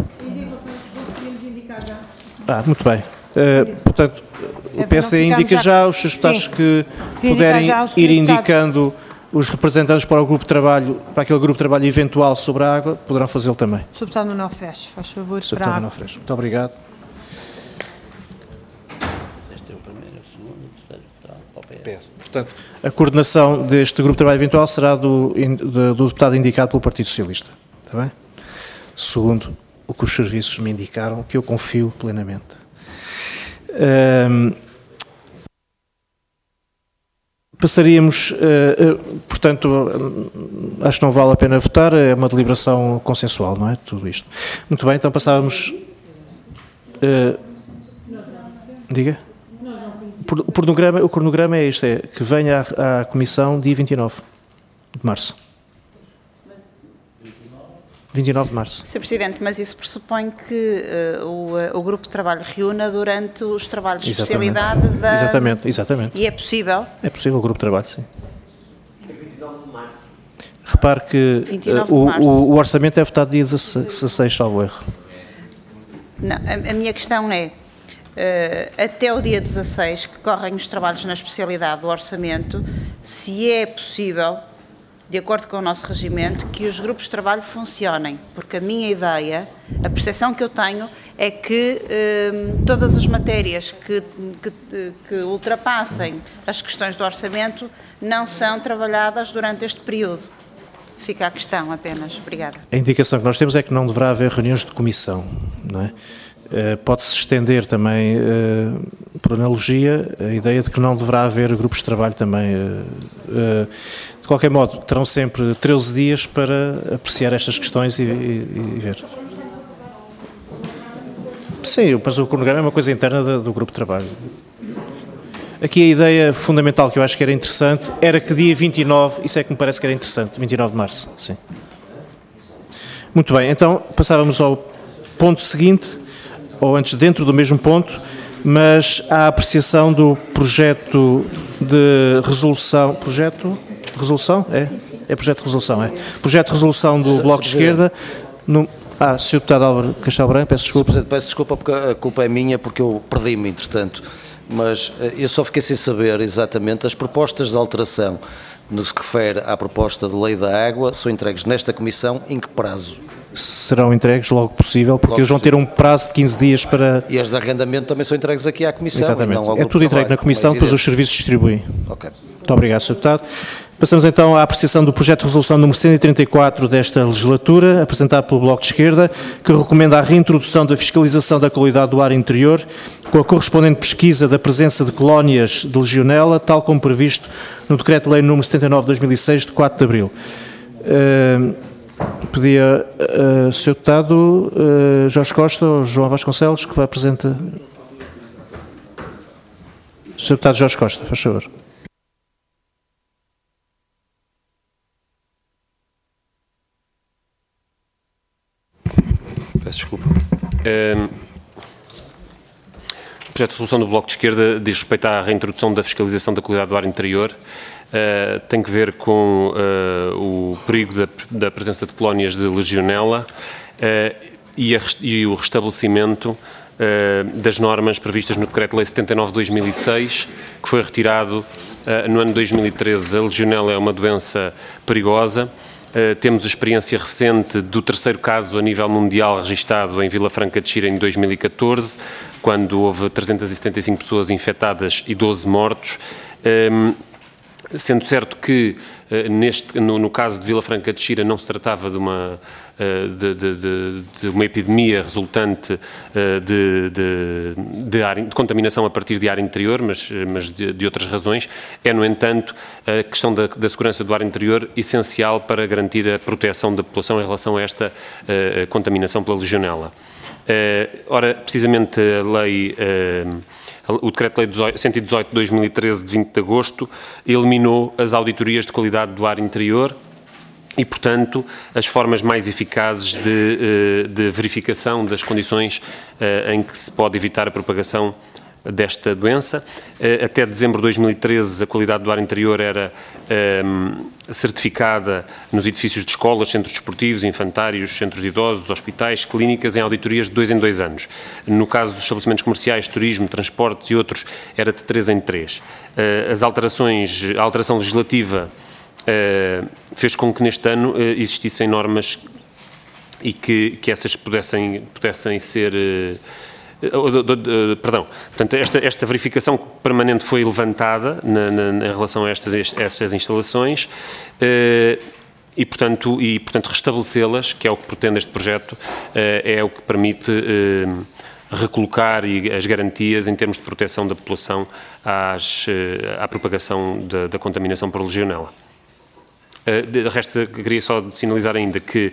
Ah, muito bem. Uh, portanto, o P S D indica já os seus deputados que puderem ir indicando os representantes para o grupo de trabalho, para aquele grupo de trabalho eventual sobre a água, poderão fazê-lo também. senhor Deputado Manuel Freixo, faz favor, senhor para a Deputado Manuel Freixo. Muito obrigado. Este é o primeiro, o segundo, o terceiro, será para o P S. P S. Portanto, a coordenação deste grupo de trabalho eventual será do, do, do deputado indicado pelo Partido Socialista. Está bem? Segundo o que os serviços me indicaram, que eu confio plenamente. Um, passaríamos, uh, uh, portanto, uh, acho que não vale a pena votar, é uma deliberação consensual, não é? Tudo isto. Muito bem, então passávamos. Uh, diga? Por, o, cronograma, o cronograma é este, é que venha à, à Comissão dia vinte e nove de março. vinte e nove de março. senhor Presidente, mas isso pressupõe que uh, o, o grupo de trabalho reúna durante os trabalhos de exatamente. especialidade da... Exatamente, exatamente. E é possível? É possível o grupo de trabalho, sim. vinte e nove de março. Repare que uh, o, o, o orçamento é votado dia dezasseis, salvo erro. Não, a, a minha questão é, uh, até o dia dezasseis, que correm os trabalhos na especialidade do orçamento, se é possível, de acordo com o nosso regimento, que os grupos de trabalho funcionem, porque a minha ideia, a percepção que eu tenho, é que eh, todas as matérias que, que, que ultrapassem as questões do orçamento não são trabalhadas durante este período. Fica a questão apenas. Obrigada. A indicação que nós temos é que não deverá haver reuniões de comissão, não é? Uh, pode-se estender também, uh, por analogia, a ideia de que não deverá haver grupos de trabalho também. Uh, uh, de qualquer modo, terão sempre treze dias para apreciar estas questões e, e, e ver. Sim, mas o cronograma é uma coisa interna do, do grupo de trabalho. Aqui a ideia fundamental que eu acho que era interessante era que dia vinte e nove, isso é que me parece que era interessante, vinte e nove de março, sim. Muito bem, então passávamos ao ponto seguinte, ou antes dentro do mesmo ponto, mas a apreciação do projeto de resolução, projeto de resolução? É? Sim, sim. É projeto de resolução, é. Projeto de resolução do Bloco de Esquerda. No, ah, senhor Deputado Álvaro Castelo Branco, peço desculpa. Peço desculpa porque a culpa é minha, porque eu perdi-me, entretanto. Mas eu só fiquei sem saber exatamente as propostas de alteração no que se refere à proposta de lei da água são entregues nesta comissão em que prazo? Serão entregues logo possível, porque logo eles vão ter um prazo de quinze dias para... E as de arrendamento também são entregues aqui à comissão. Exatamente, e não ao é tudo entregue na comissão, depois os serviços distribuem. Ok. Muito obrigado, senhor Deputado. Passamos então à apreciação do projeto de resolução número cento e trinta e quatro desta legislatura, apresentado pelo Bloco de Esquerda, que recomenda a reintrodução da fiscalização da qualidade do ar interior, com a correspondente pesquisa da presença de colónias de legionela, tal como previsto no Decreto-Lei número setenta e nove de dois mil e seis, de quatro de abril. Uh, pedia uh, senhor Deputado uh, Jorge Costa ou João Vasconcelos que vai apresentar. senhor Deputado Jorge Costa, faz favor. Peço desculpa. Um, o projeto de resolução do Bloco de Esquerda diz respeito à reintrodução da fiscalização da qualidade do ar interior. Uh, tem que ver com uh, o perigo da, da presença de colónias de legionela uh, e, a, e o restabelecimento uh, das normas previstas no Decreto-Lei setenta e nove de dois mil e seis, que foi retirado uh, no ano de dois mil e treze. A legionela é uma doença perigosa. Uh, temos a experiência recente do terceiro caso a nível mundial registado em Vila Franca de Xira em dois mil e catorze, quando houve trezentas e setenta e cinco pessoas infectadas e doze mortos. Um, Sendo certo que, neste, no, no caso de Vila Franca de Xira, não se tratava de uma, de, de, de, de uma epidemia resultante de, de, de, ar, de contaminação a partir de ar interior, mas, mas de, de outras razões, é, no entanto, a questão da, da segurança do ar interior essencial para garantir a proteção da população em relação a esta a contaminação pela legionela. Ora, precisamente a lei... O Decreto-Lei cento e dezoito de dois mil e treze, de vinte de agosto, eliminou as auditorias de qualidade do ar interior e, portanto, as formas mais eficazes de, de verificação das condições em que se pode evitar a propagação desta doença. Até dezembro de dois mil e treze, a qualidade do ar interior era um, certificada nos edifícios de escolas, centros desportivos, infantários, centros de idosos, hospitais, clínicas, em auditorias de dois em dois anos. No caso dos estabelecimentos comerciais, turismo, transportes e outros, era de três em três. As alterações, a alteração legislativa uh, fez com que neste ano uh, existissem normas e que, que essas pudessem, pudessem ser... Uh, Perdão, portanto, esta, esta verificação permanente foi levantada na, na, em relação a estas, a estas instalações eh, e, portanto, e, portanto restabelecê-las, que é o que pretende este projeto, eh, é o que permite eh, recolocar e as garantias em termos de proteção da população às, à propagação da, da contaminação por legionela. De resto, queria só sinalizar ainda que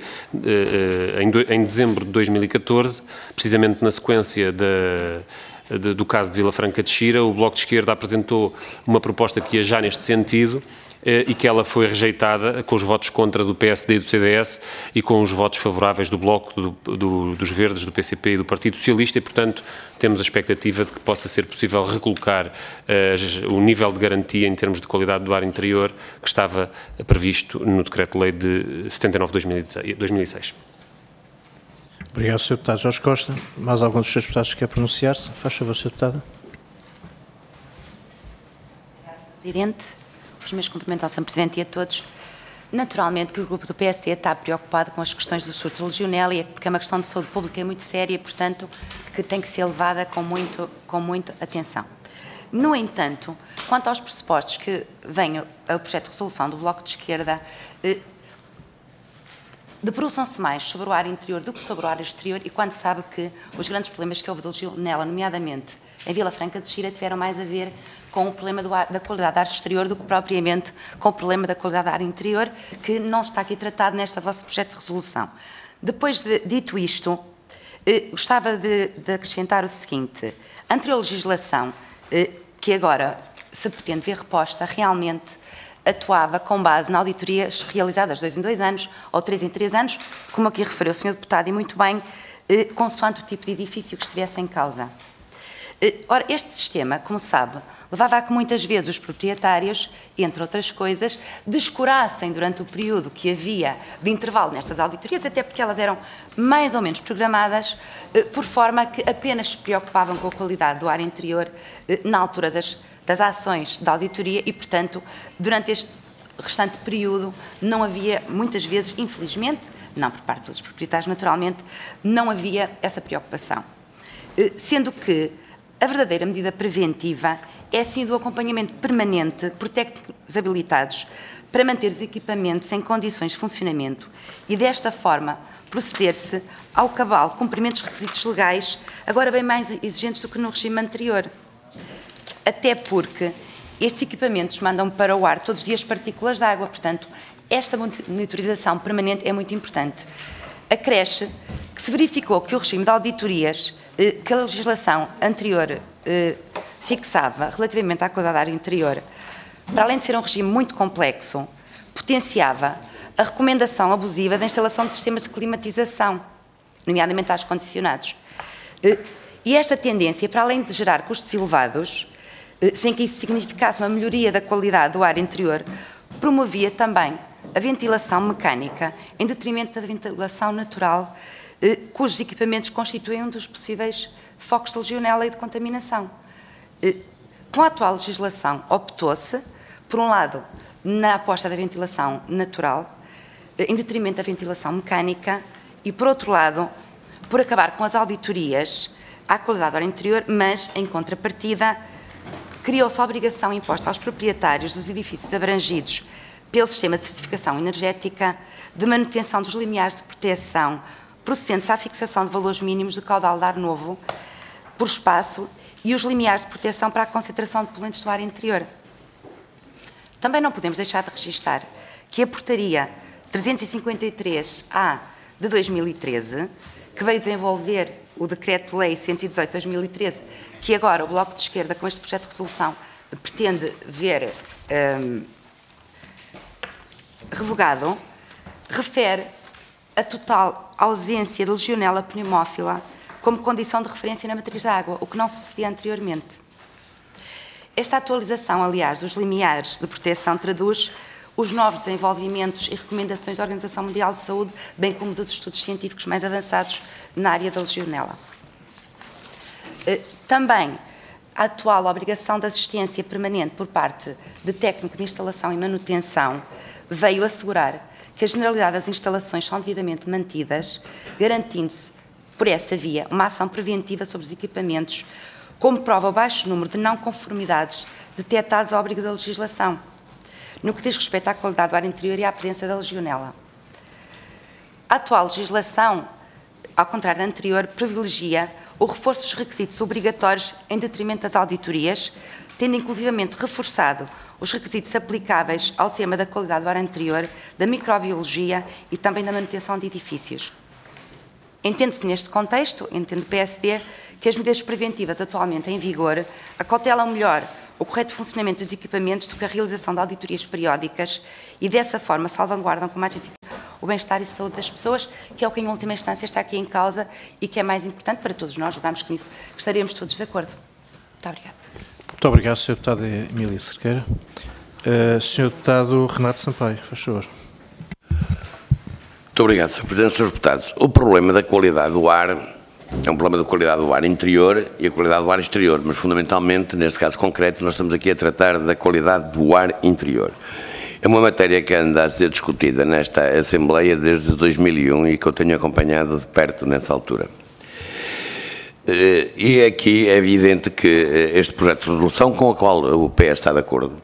em dezembro de dois mil e catorze, precisamente na sequência da, de, do caso de Vila Franca de Xira, o Bloco de Esquerda apresentou uma proposta que ia já neste sentido e que ela foi rejeitada com os votos contra do P S D e do C D S e com os votos favoráveis do Bloco, do, do, dos Verdes, do P C P e do Partido Socialista e, portanto, temos a expectativa de que possa ser possível recolocar uh, o nível de garantia em termos de qualidade do ar interior que estava previsto no Decreto-Lei de setenta e nove de dois mil e seis. Obrigado, senhor Deputado Jorge Costa. Mais algum dos seus deputados quer pronunciar-se? Faz favor, senhor Deputado. Obrigado, senhor Presidente. Os meus cumprimentos ao senhor Presidente e a todos. Naturalmente que o grupo do P S D está preocupado com as questões do surto de legionela, porque é uma questão de saúde pública muito séria e, portanto, que tem que ser levada com muito, com muita atenção. No entanto, quanto aos pressupostos que vêm ao projeto de resolução do Bloco de Esquerda, eh, debruçam-se mais sobre o ar interior do que sobre o ar exterior e quando sabe que os grandes problemas que houve de legionela, nomeadamente em Vila Franca de Xira, tiveram mais a ver com o problema do ar, da qualidade do ar exterior do que propriamente com o problema da qualidade do ar interior, que não está aqui tratado neste vosso projeto de resolução. Depois de dito isto, eh, gostava de, de acrescentar o seguinte: a anterior legislação, eh, que agora se pretende ver reposta, realmente atuava com base em auditorias realizadas dois em dois anos ou três em três anos, como aqui referiu o senhor Deputado, e muito bem, eh, consoante o tipo de edifício que estivesse em causa. Ora, este sistema, como sabe, levava a que muitas vezes os proprietários, entre outras coisas, descurassem durante o período que havia de intervalo nestas auditorias, até porque elas eram mais ou menos programadas, por forma que apenas se preocupavam com a qualidade do ar interior na altura das, das ações da auditoria e, portanto, durante este restante período não havia, muitas vezes, infelizmente, não por parte dos proprietários, naturalmente, não havia essa preocupação. Sendo que a verdadeira medida preventiva é, sim, do acompanhamento permanente por técnicos habilitados para manter os equipamentos em condições de funcionamento e, desta forma, proceder-se ao cabal cumprimento dos requisitos legais, agora bem mais exigentes do que no regime anterior. Até porque Estes equipamentos mandam para o ar todos os dias partículas de água, portanto, esta monitorização permanente é muito importante. Acresce que se verificou que o regime de auditorias que a legislação anterior fixava relativamente à qualidade do ar interior, para além de ser um regime muito complexo, potenciava a recomendação abusiva da instalação de sistemas de climatização, nomeadamente ar-condicionados. E esta tendência, para além de gerar custos elevados, sem que isso significasse uma melhoria da qualidade do ar interior, promovia também a ventilação mecânica em detrimento da ventilação natural, cujos equipamentos constituem um dos possíveis focos de legionela e de contaminação. Com a atual legislação, optou-se, por um lado, na aposta da ventilação natural, em detrimento da ventilação mecânica, e, por outro lado, por acabar com as auditorias à qualidade do ar interior, mas, em contrapartida, criou-se a obrigação imposta aos proprietários dos edifícios abrangidos pelo sistema de certificação energética de manutenção dos limiares de proteção procedentes à fixação de valores mínimos de caudal de ar novo por espaço e os limiares de proteção para a concentração de poluentes do ar interior. Também não podemos deixar de registar que a portaria trezentos e cinquenta e três A de dois mil e treze, que veio desenvolver o Decreto-Lei cento e dezoito de dois mil e treze, que agora o Bloco de Esquerda, com este projeto de resolução, pretende ver um, revogado, refere a total ausência de legionela pneumófila como condição de referência na matriz da água, o que não sucedia anteriormente. Esta atualização, aliás, dos limiares de proteção traduz os novos desenvolvimentos e recomendações da Organização Mundial de Saúde, bem como dos estudos científicos mais avançados na área da legionela. Também a atual obrigação de assistência permanente por parte de técnico de instalação e manutenção veio assegurar que a generalidade das instalações são devidamente mantidas, garantindo-se, por essa via, uma ação preventiva sobre os equipamentos, como prova o baixo número de não conformidades detectados ao abrigo da legislação, no que diz respeito à qualidade do ar interior e à presença da legionela. A atual legislação, ao contrário da anterior, privilegia o reforço dos requisitos obrigatórios em detrimento das auditorias, tendo inclusivamente reforçado os requisitos aplicáveis ao tema da qualidade do ar interior, da microbiologia e também da manutenção de edifícios. Entende-se neste contexto, entende o P S D, que as medidas preventivas atualmente em vigor acautelam melhor o correto funcionamento dos equipamentos do que a realização de auditorias periódicas e, dessa forma, salvaguardam com mais eficácia o bem-estar e saúde das pessoas, que é o que, em última instância, está aqui em causa e que é mais importante para todos nós. Julgamos que nisso estaremos todos de acordo. Muito obrigada. Muito obrigado, senhor Deputado Emília Cerqueira. Uh, senhor Deputado Renato Sampaio, faz favor. Muito obrigado, senhor Presidente. senhores Deputados, o problema da qualidade do ar é um problema da qualidade do ar interior e a qualidade do ar exterior, mas fundamentalmente, neste caso concreto, nós estamos aqui a tratar da qualidade do ar interior. É uma matéria que anda a ser discutida nesta Assembleia desde dois mil e um e que eu tenho acompanhado de perto nessa altura. E aqui é evidente que este projeto de resolução, com o qual o P S está de acordo,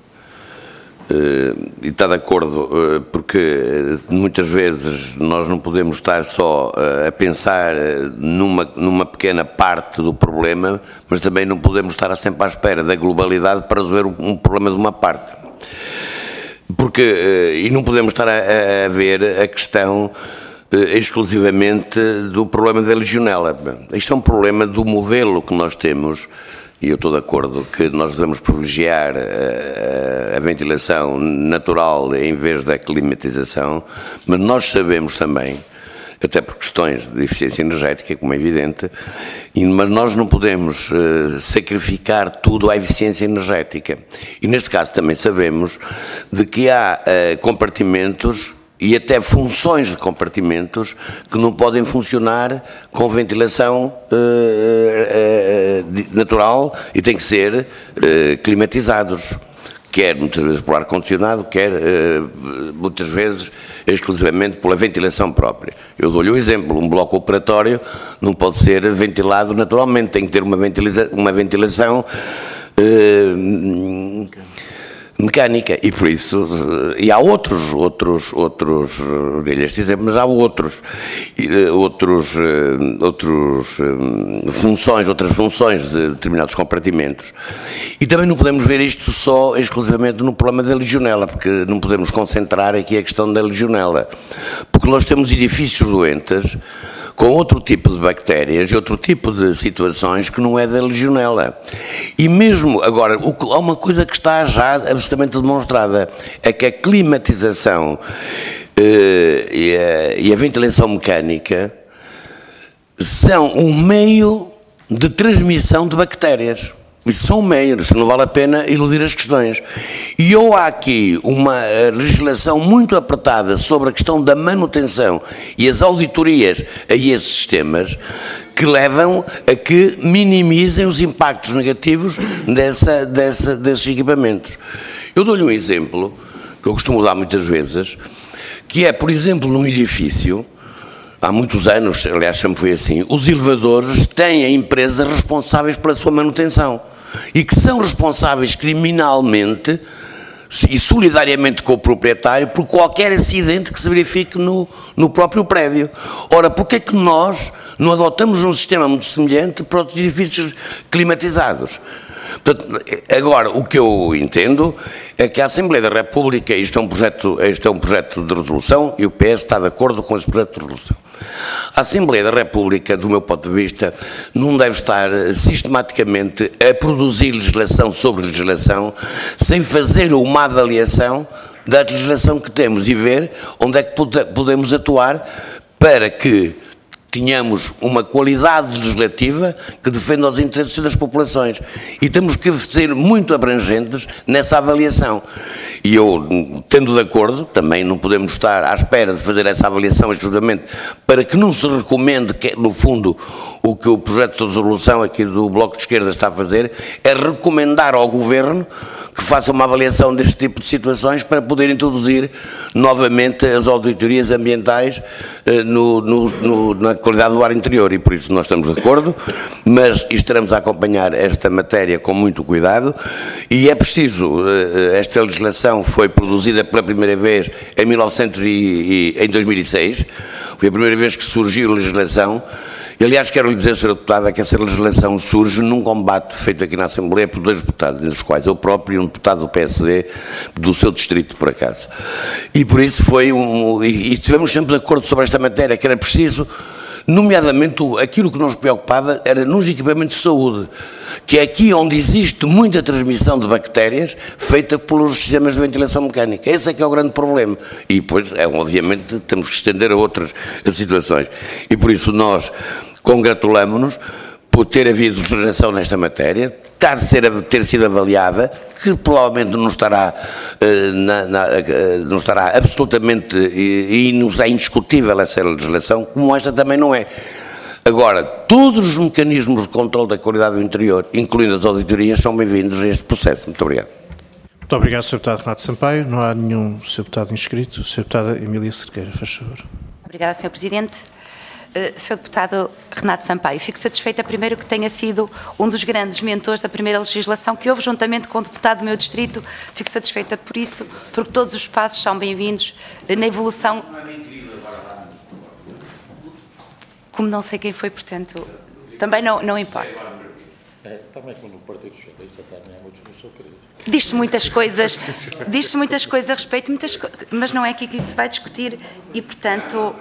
e está de acordo porque muitas vezes nós não podemos estar só a pensar numa, numa pequena parte do problema, mas também não podemos estar sempre à espera da globalidade para resolver um problema de uma parte. Porque, e não podemos estar a, a ver a questão exclusivamente do problema da legionela. Isto é um problema do modelo que nós temos, e eu estou de acordo que nós devemos privilegiar a, a ventilação natural em vez da climatização, mas nós sabemos também, até por questões de eficiência energética, como é evidente, mas nós não podemos uh, sacrificar tudo à eficiência energética. E neste caso também sabemos de que há uh, compartimentos e até funções de compartimentos que não podem funcionar com ventilação uh, uh, natural e têm que ser uh, climatizados, quer muitas vezes por ar-condicionado, quer uh, muitas vezes exclusivamente pela ventilação própria. Eu dou-lhe um exemplo, um bloco operatório não pode ser ventilado naturalmente, tem que ter uma, ventiliza uma ventilação uh, mecânica, e por isso, e há outros, outros, outros, dei-lhe este exemplo, mas há outros, outros, outros funções, outras funções de determinados compartimentos, e também não podemos ver isto só exclusivamente no problema da legionela, porque não podemos concentrar aqui a questão da legionela, porque nós temos edifícios doentes com outro tipo de bactérias e outro tipo de situações que não é da legionela. E mesmo, agora, há uma coisa que está já absolutamente demonstrada, é que a climatização eh, e, a, e a ventilação mecânica são um meio de transmissão de bactérias. Isso são meios, não vale a pena iludir as questões. E ou há aqui uma legislação muito apertada sobre a questão da manutenção e as auditorias a esses sistemas que levam a que minimizem os impactos negativos dessa, dessa, desses equipamentos. Eu dou-lhe um exemplo, que eu costumo dar muitas vezes, que é, por exemplo, num edifício, há muitos anos, aliás sempre foi assim, os elevadores têm empresas responsáveis pela sua manutenção e que são responsáveis criminalmente e solidariamente com o proprietário por qualquer acidente que se verifique no, no próprio prédio. Ora, porque é que nós não adotamos um sistema muito semelhante para os edifícios climatizados? Portanto, agora, o que eu entendo é que a Assembleia da República, isto é um projeto, isto é um projeto de resolução e o P S está de acordo com esse projeto de resolução. A Assembleia da República, do meu ponto de vista, não deve estar sistematicamente a produzir legislação sobre legislação sem fazer uma avaliação da legislação que temos e ver onde é que podemos atuar para que tenhamos uma qualidade legislativa que defenda os interesses das populações. E temos que ser muito abrangentes nessa avaliação. E eu, tendo de acordo, também não podemos estar à espera de fazer essa avaliação exclusivamente para que não se recomende, que, no fundo, o que o projeto de resolução aqui do Bloco de Esquerda está a fazer, é recomendar ao Governo que faça uma avaliação deste tipo de situações para poder introduzir novamente as auditorias ambientais eh, no, no, no, na qualidade do ar interior, e por isso nós estamos de acordo, mas estaremos a acompanhar esta matéria com muito cuidado, e é preciso, eh, esta legislação foi produzida pela primeira vez em, mil e novecentos e, e, em dois mil e seis, foi a primeira vez que surgiu a legislação. E, aliás, quero lhe dizer, senhora Deputada, que essa legislação surge num combate feito aqui na Assembleia por dois deputados, entre os quais eu próprio e um deputado do P S D, do seu distrito, por acaso. E por isso foi um... E estivemos sempre de acordo sobre esta matéria, que era preciso, nomeadamente, aquilo que nos preocupava era nos equipamentos de saúde, que é aqui onde existe muita transmissão de bactérias feita pelos sistemas de ventilação mecânica. Esse é que é o grande problema. E depois, é, obviamente, temos que estender a outras situações. E por isso nós congratulamos-nos por ter havido legislação nesta matéria, ter, ser, ter sido avaliada, que provavelmente não estará, uh, na, na, uh, não estará absolutamente, e, e não é indiscutível essa legislação, como esta também não é. Agora, todos os mecanismos de controle da qualidade do interior, incluindo as auditorias, são bem-vindos a este processo. Muito obrigado. Muito obrigado, senhor Deputado Renato Sampaio. Não há nenhum senhor Deputado inscrito. senhora Deputada Emília Cerqueira, faz favor. Obrigada, senhor Presidente. Uh, senhor Deputado Renato Sampaio, fico satisfeita primeiro que tenha sido um dos grandes mentores da primeira legislação que houve juntamente com o deputado do meu distrito. Fico satisfeita por isso, porque todos os passos são bem-vindos uh, na evolução. Como não sei quem foi, portanto, também não, não importa. Diz-se muitas coisas, diz-se muitas coisas a respeito, muitas co mas não é aqui que isso se vai discutir e, portanto...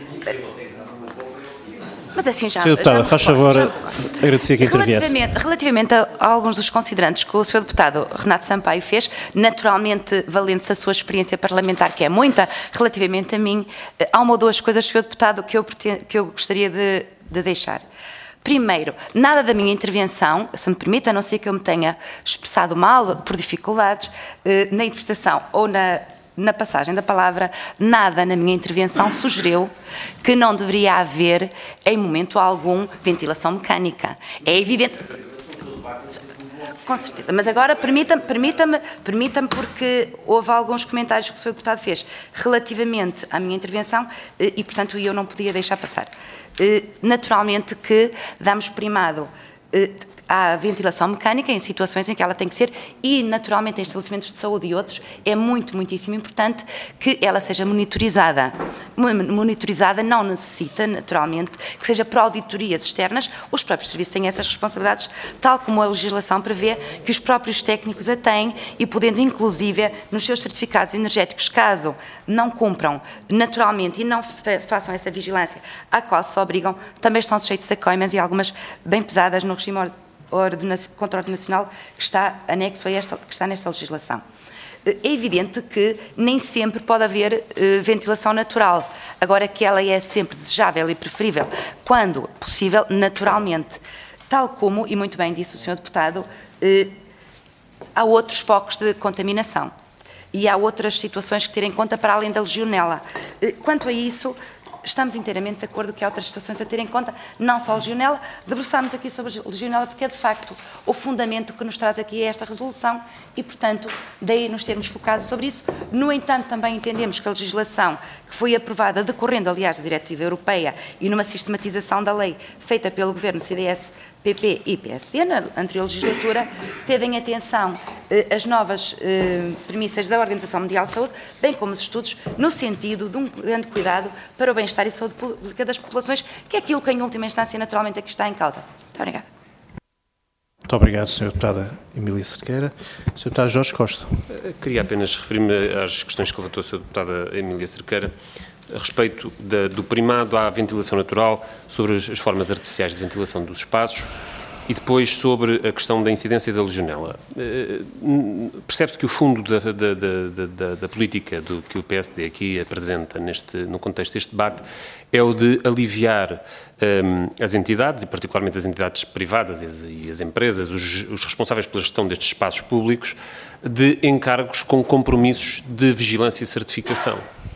Mas assim já... senhora Deputada, faz favor, agradecer que interviesse. Relativamente, relativamente a, a alguns dos considerantes que o senhor Deputado Renato Sampaio fez, naturalmente valendo-se a sua experiência parlamentar, que é muita, relativamente a mim, há uma ou duas coisas, senhor Deputado, que eu, pretendo, que eu gostaria de, de deixar. Primeiro, nada da minha intervenção, se me permite, a não ser que eu me tenha expressado mal, por dificuldades, na interpretação ou na... na passagem da palavra, nada na minha intervenção sugeriu que não deveria haver, em momento algum, ventilação mecânica. É evidente... Com certeza, mas agora permita-me, permita-me, permita-me, porque houve alguns comentários que o senhor Deputado fez relativamente à minha intervenção e, portanto, eu não podia deixar passar. Naturalmente que damos primado à ventilação mecânica em situações em que ela tem que ser, e naturalmente em estabelecimentos de saúde e outros, é muito, muitíssimo importante que ela seja monitorizada. Monitorizada não necessita, naturalmente, que seja por auditorias externas, os próprios serviços têm essas responsabilidades, tal como a legislação prevê que os próprios técnicos a têm e podendo, inclusive, nos seus certificados energéticos, caso não cumpram naturalmente e não façam essa vigilância à qual se obrigam, também estão sujeitos a coimas e algumas bem pesadas no regime contra-ordenacional que está anexo a esta, que está nesta legislação. É evidente que nem sempre pode haver uh, ventilação natural, agora que ela é sempre desejável e preferível, quando possível, naturalmente. Tal como, e muito bem disse o senhor Deputado, uh, há outros focos de contaminação e há outras situações que ter em conta para além da legionela. Uh, quanto a isso, estamos inteiramente de acordo que há outras situações a ter em conta, não só a legionela, debruçámos aqui sobre a legionela porque é de facto o fundamento que nos traz aqui esta resolução e, portanto, daí nos termos focado sobre isso. No entanto, também entendemos que a legislação que foi aprovada, decorrendo, aliás, da diretiva europeia e numa sistematização da lei feita pelo Governo C D S, P P e P S D na anterior legislatura, teve em atenção eh, as novas eh, premissas da Organização Mundial de Saúde, bem como os estudos, no sentido de um grande cuidado para o bem-estar e saúde pública das populações, que é aquilo que, em última instância, naturalmente, aqui está em causa. Muito obrigada. Muito obrigado, senhora Deputada Emília Cerqueira. senhor Deputado Jorge Costa. Queria apenas referir-me às questões que levantou a senhora Deputada Emília Cerqueira, a respeito da, do primado à ventilação natural sobre as, as formas artificiais de ventilação dos espaços e depois sobre a questão da incidência da legionela. Uh, Percebe-se que o fundo da, da, da, da, da política do que o P S D aqui apresenta neste, no contexto deste debate é o de aliviar um, as entidades, e particularmente as entidades privadas e as, e as empresas, os, os responsáveis pela gestão destes espaços públicos, de encargos com compromissos de vigilância e certificação.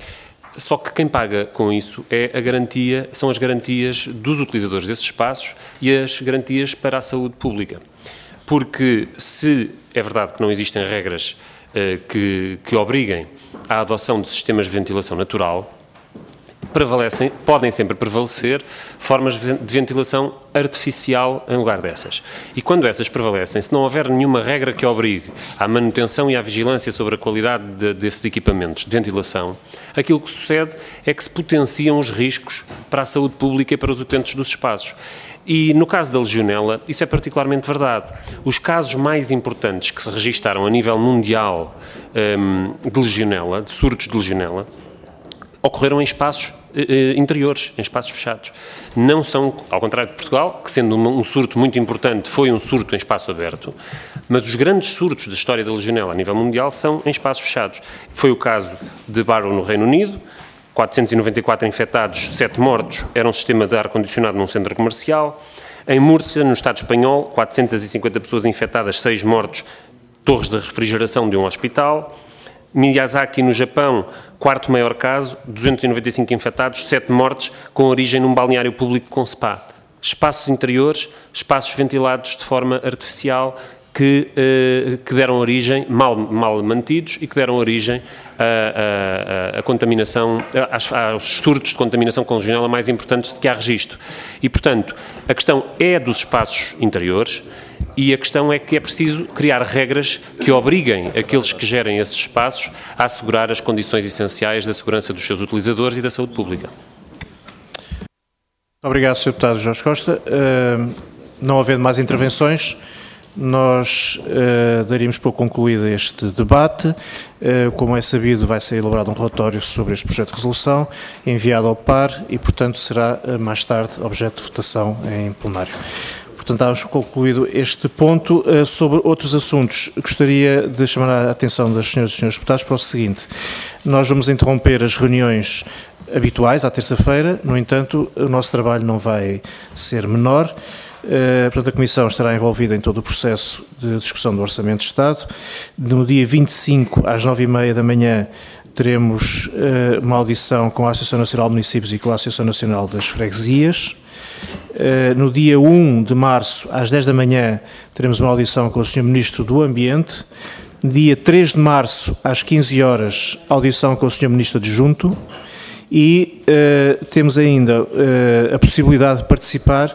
Só que quem paga com isso é a garantia, são as garantias dos utilizadores desses espaços e as garantias para a saúde pública. Porque se é verdade que não existem regras uh, que, que obriguem à adoção de sistemas de ventilação natural, prevalecem, podem sempre prevalecer formas de ventilação artificial em lugar dessas. E quando essas prevalecem, se não houver nenhuma regra que obrigue à manutenção e à vigilância sobre a qualidade de, desses equipamentos de ventilação, aquilo que sucede é que se potenciam os riscos para a saúde pública e para os utentes dos espaços. E no caso da legionela, isso é particularmente verdade. Os casos mais importantes que se registaram a nível mundial um, de legionela, de surtos de legionela, ocorreram em espaços eh, interiores, em espaços fechados. Não são, ao contrário de Portugal, que sendo um, um surto muito importante, foi um surto em espaço aberto, mas os grandes surtos da história da legionela a nível mundial são em espaços fechados. Foi o caso de Barrow no Reino Unido, quatrocentos e noventa e quatro infectados, sete mortos, era um sistema de ar-condicionado num centro comercial. Em Múrcia, no Estado espanhol, quatrocentas e cinquenta pessoas infectadas, seis mortos, torres de refrigeração de um hospital. Miyazaki, no Japão, quarto maior caso, duzentos e noventa e cinco infectados, sete mortes, com origem num balneário público com spa. Espaços interiores, espaços ventilados de forma artificial, que, eh, que deram origem, mal, mal mantidos, e que deram origem à contaminação, aos, aos surtos de contaminação com legionela mais importantes de que há registro. E, portanto, a questão é dos espaços interiores, e a questão é que é preciso criar regras que obriguem aqueles que gerem esses espaços a assegurar as condições essenciais da segurança dos seus utilizadores e da saúde pública. Obrigado, senhor Deputado Jorge Costa. Uh, não havendo mais intervenções, nós uh, daríamos por concluído este debate. Uh, como é sabido, vai ser elaborado um relatório sobre este projeto de resolução, enviado ao P A R e, portanto, será uh, mais tarde objeto de votação em plenário. Portanto, damos concluído este ponto. Uh, sobre outros assuntos, gostaria de chamar a atenção das senhoras e senhores deputados para o seguinte: nós vamos interromper as reuniões habituais à terça-feira, no entanto, o nosso trabalho não vai ser menor. Uh, portanto, a Comissão estará envolvida em todo o processo de discussão do Orçamento de Estado. No dia vinte e cinco, às nove e meia da manhã, teremos uh, uma audição com a Associação Nacional de Municípios e com a Associação Nacional das Freguesias. Uh, no dia um de março, às dez da manhã, teremos uma audição com o senhor Ministro do Ambiente. Dia três de março, às quinze horas, audição com o senhor Ministro Adjunto. E uh, temos ainda uh, a possibilidade de participar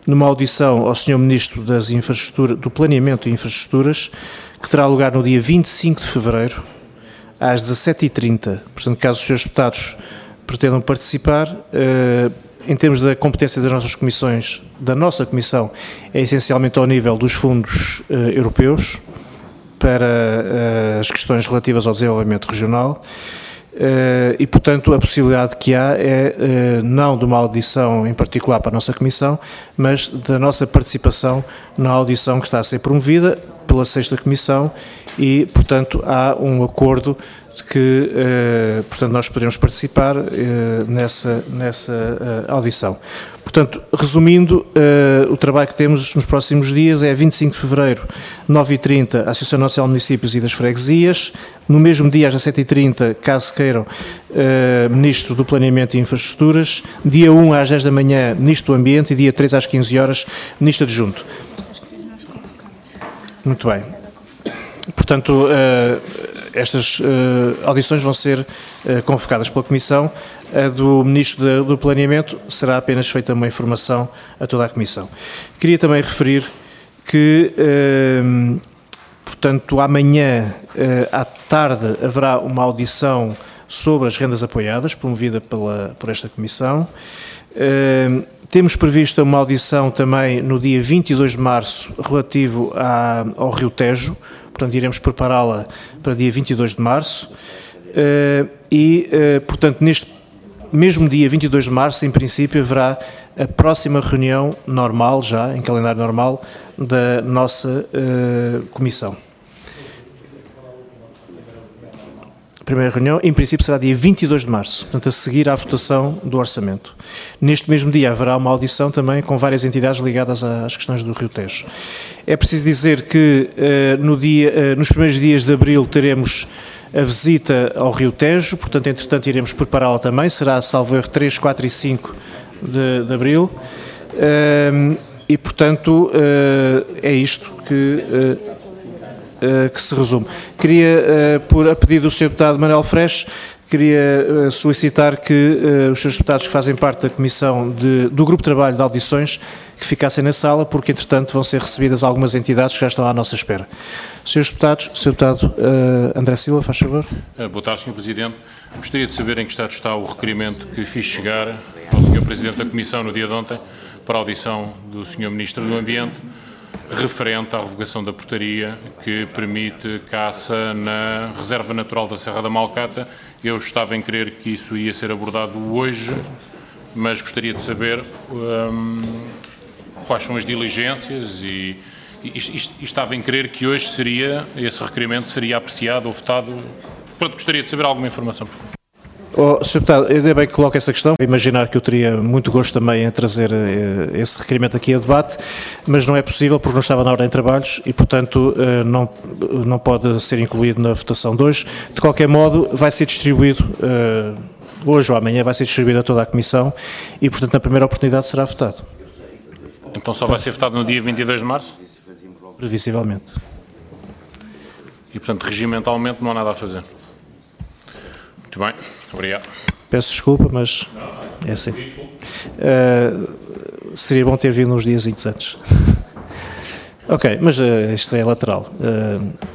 numa audição ao senhor Ministro das Infraestruturas, do Planeamento e Infraestruturas, que terá lugar no dia vinte e cinco de fevereiro, às dezassete e trinta. Portanto, caso os senhores deputados pretendam participar, eh, em termos da competência das nossas comissões, da nossa comissão, é essencialmente ao nível dos fundos eh, europeus, para uh, as questões relativas ao desenvolvimento regional uh, e, portanto, a possibilidade que há é uh, não de uma audição em particular para a nossa Comissão, mas da nossa participação na audição que está a ser promovida pela sexta Comissão e, portanto, há um acordo de que, uh, portanto, nós poderemos participar uh, nessa, nessa uh, audição. Portanto, resumindo, uh, o trabalho que temos nos próximos dias é vinte e cinco de fevereiro, nove e trinta, a Associação Nacional de Municípios e das Freguesias. No mesmo dia, às dezassete e trinta, caso queiram, uh, Ministro do Planeamento e Infraestruturas. Dia um, às dez da manhã, Ministro do Ambiente. E dia três, às quinze horas, Ministro Adjunto. Muito bem. Portanto, uh, estas uh, audições vão ser uh, convocadas pela Comissão. A do Ministro de, do Planeamento será apenas feita uma informação a toda a Comissão. Queria também referir que, uh, portanto, amanhã uh, à tarde haverá uma audição sobre as rendas apoiadas, promovida pela, por esta Comissão. Uh, temos previsto uma audição também no dia vinte e dois de março, relativo à, ao Rio Tejo. Portanto, iremos prepará-la para dia vinte e dois de março uh, e, uh, portanto, neste mesmo dia vinte e dois de março, em princípio, haverá a próxima reunião normal, já em calendário normal, da nossa uh, Comissão. A primeira reunião, em princípio, será dia vinte e dois de março, portanto, a seguir à votação do orçamento. Neste mesmo dia haverá uma audição também com várias entidades ligadas às questões do Rio Tejo. É preciso dizer que uh, no dia, uh, nos primeiros dias de abril teremos a visita ao Rio Tejo, portanto, entretanto, iremos prepará-la também, será, salvo erro, três, quatro e cinco de, de abril. Uh, e, portanto, uh, é isto que... Uh, Uh, que se resume. Queria, uh, por a pedido do senhor Deputado Manuel Freixo, queria uh, solicitar que uh, os senhores deputados que fazem parte da Comissão de, do Grupo de Trabalho de Audições que ficassem na sala, porque entretanto vão ser recebidas algumas entidades que já estão à nossa espera. Senhores deputados, senhor Deputado uh, André Silva, faz favor. Uh, boa tarde, senhor Presidente. Gostaria de saber em que estado está o requerimento que fiz chegar ao senhor Presidente da Comissão no dia de ontem para a audição do senhor Ministro do Ambiente, referente à revogação da portaria que permite caça na Reserva Natural da Serra da Malcata. Eu estava em crer que isso ia ser abordado hoje, mas gostaria de saber um, quais são as diligências e, e, e estava em crer que hoje seria, esse requerimento seria apreciado ou votado. Portanto, gostaria de saber alguma informação, por favor. Oh, senhor Deputado, ainda bem que coloca essa questão. Imaginar que eu teria muito gosto também em trazer eh, esse requerimento aqui a debate, mas não é possível porque não estava na ordem de trabalhos e, portanto, eh, não, não pode ser incluído na votação de hoje. De qualquer modo, vai ser distribuído, eh, hoje ou amanhã, vai ser distribuído a toda a Comissão e, portanto, na primeira oportunidade será votado. Então só vai ser votado no dia vinte e dois de março? Previsivelmente. E, portanto, regimentalmente não há nada a fazer. Muito bem, obrigado. Peço desculpa, mas é assim. Uh, seria bom ter vindo uns dias antes. Ok, mas uh, isto é lateral. Uh,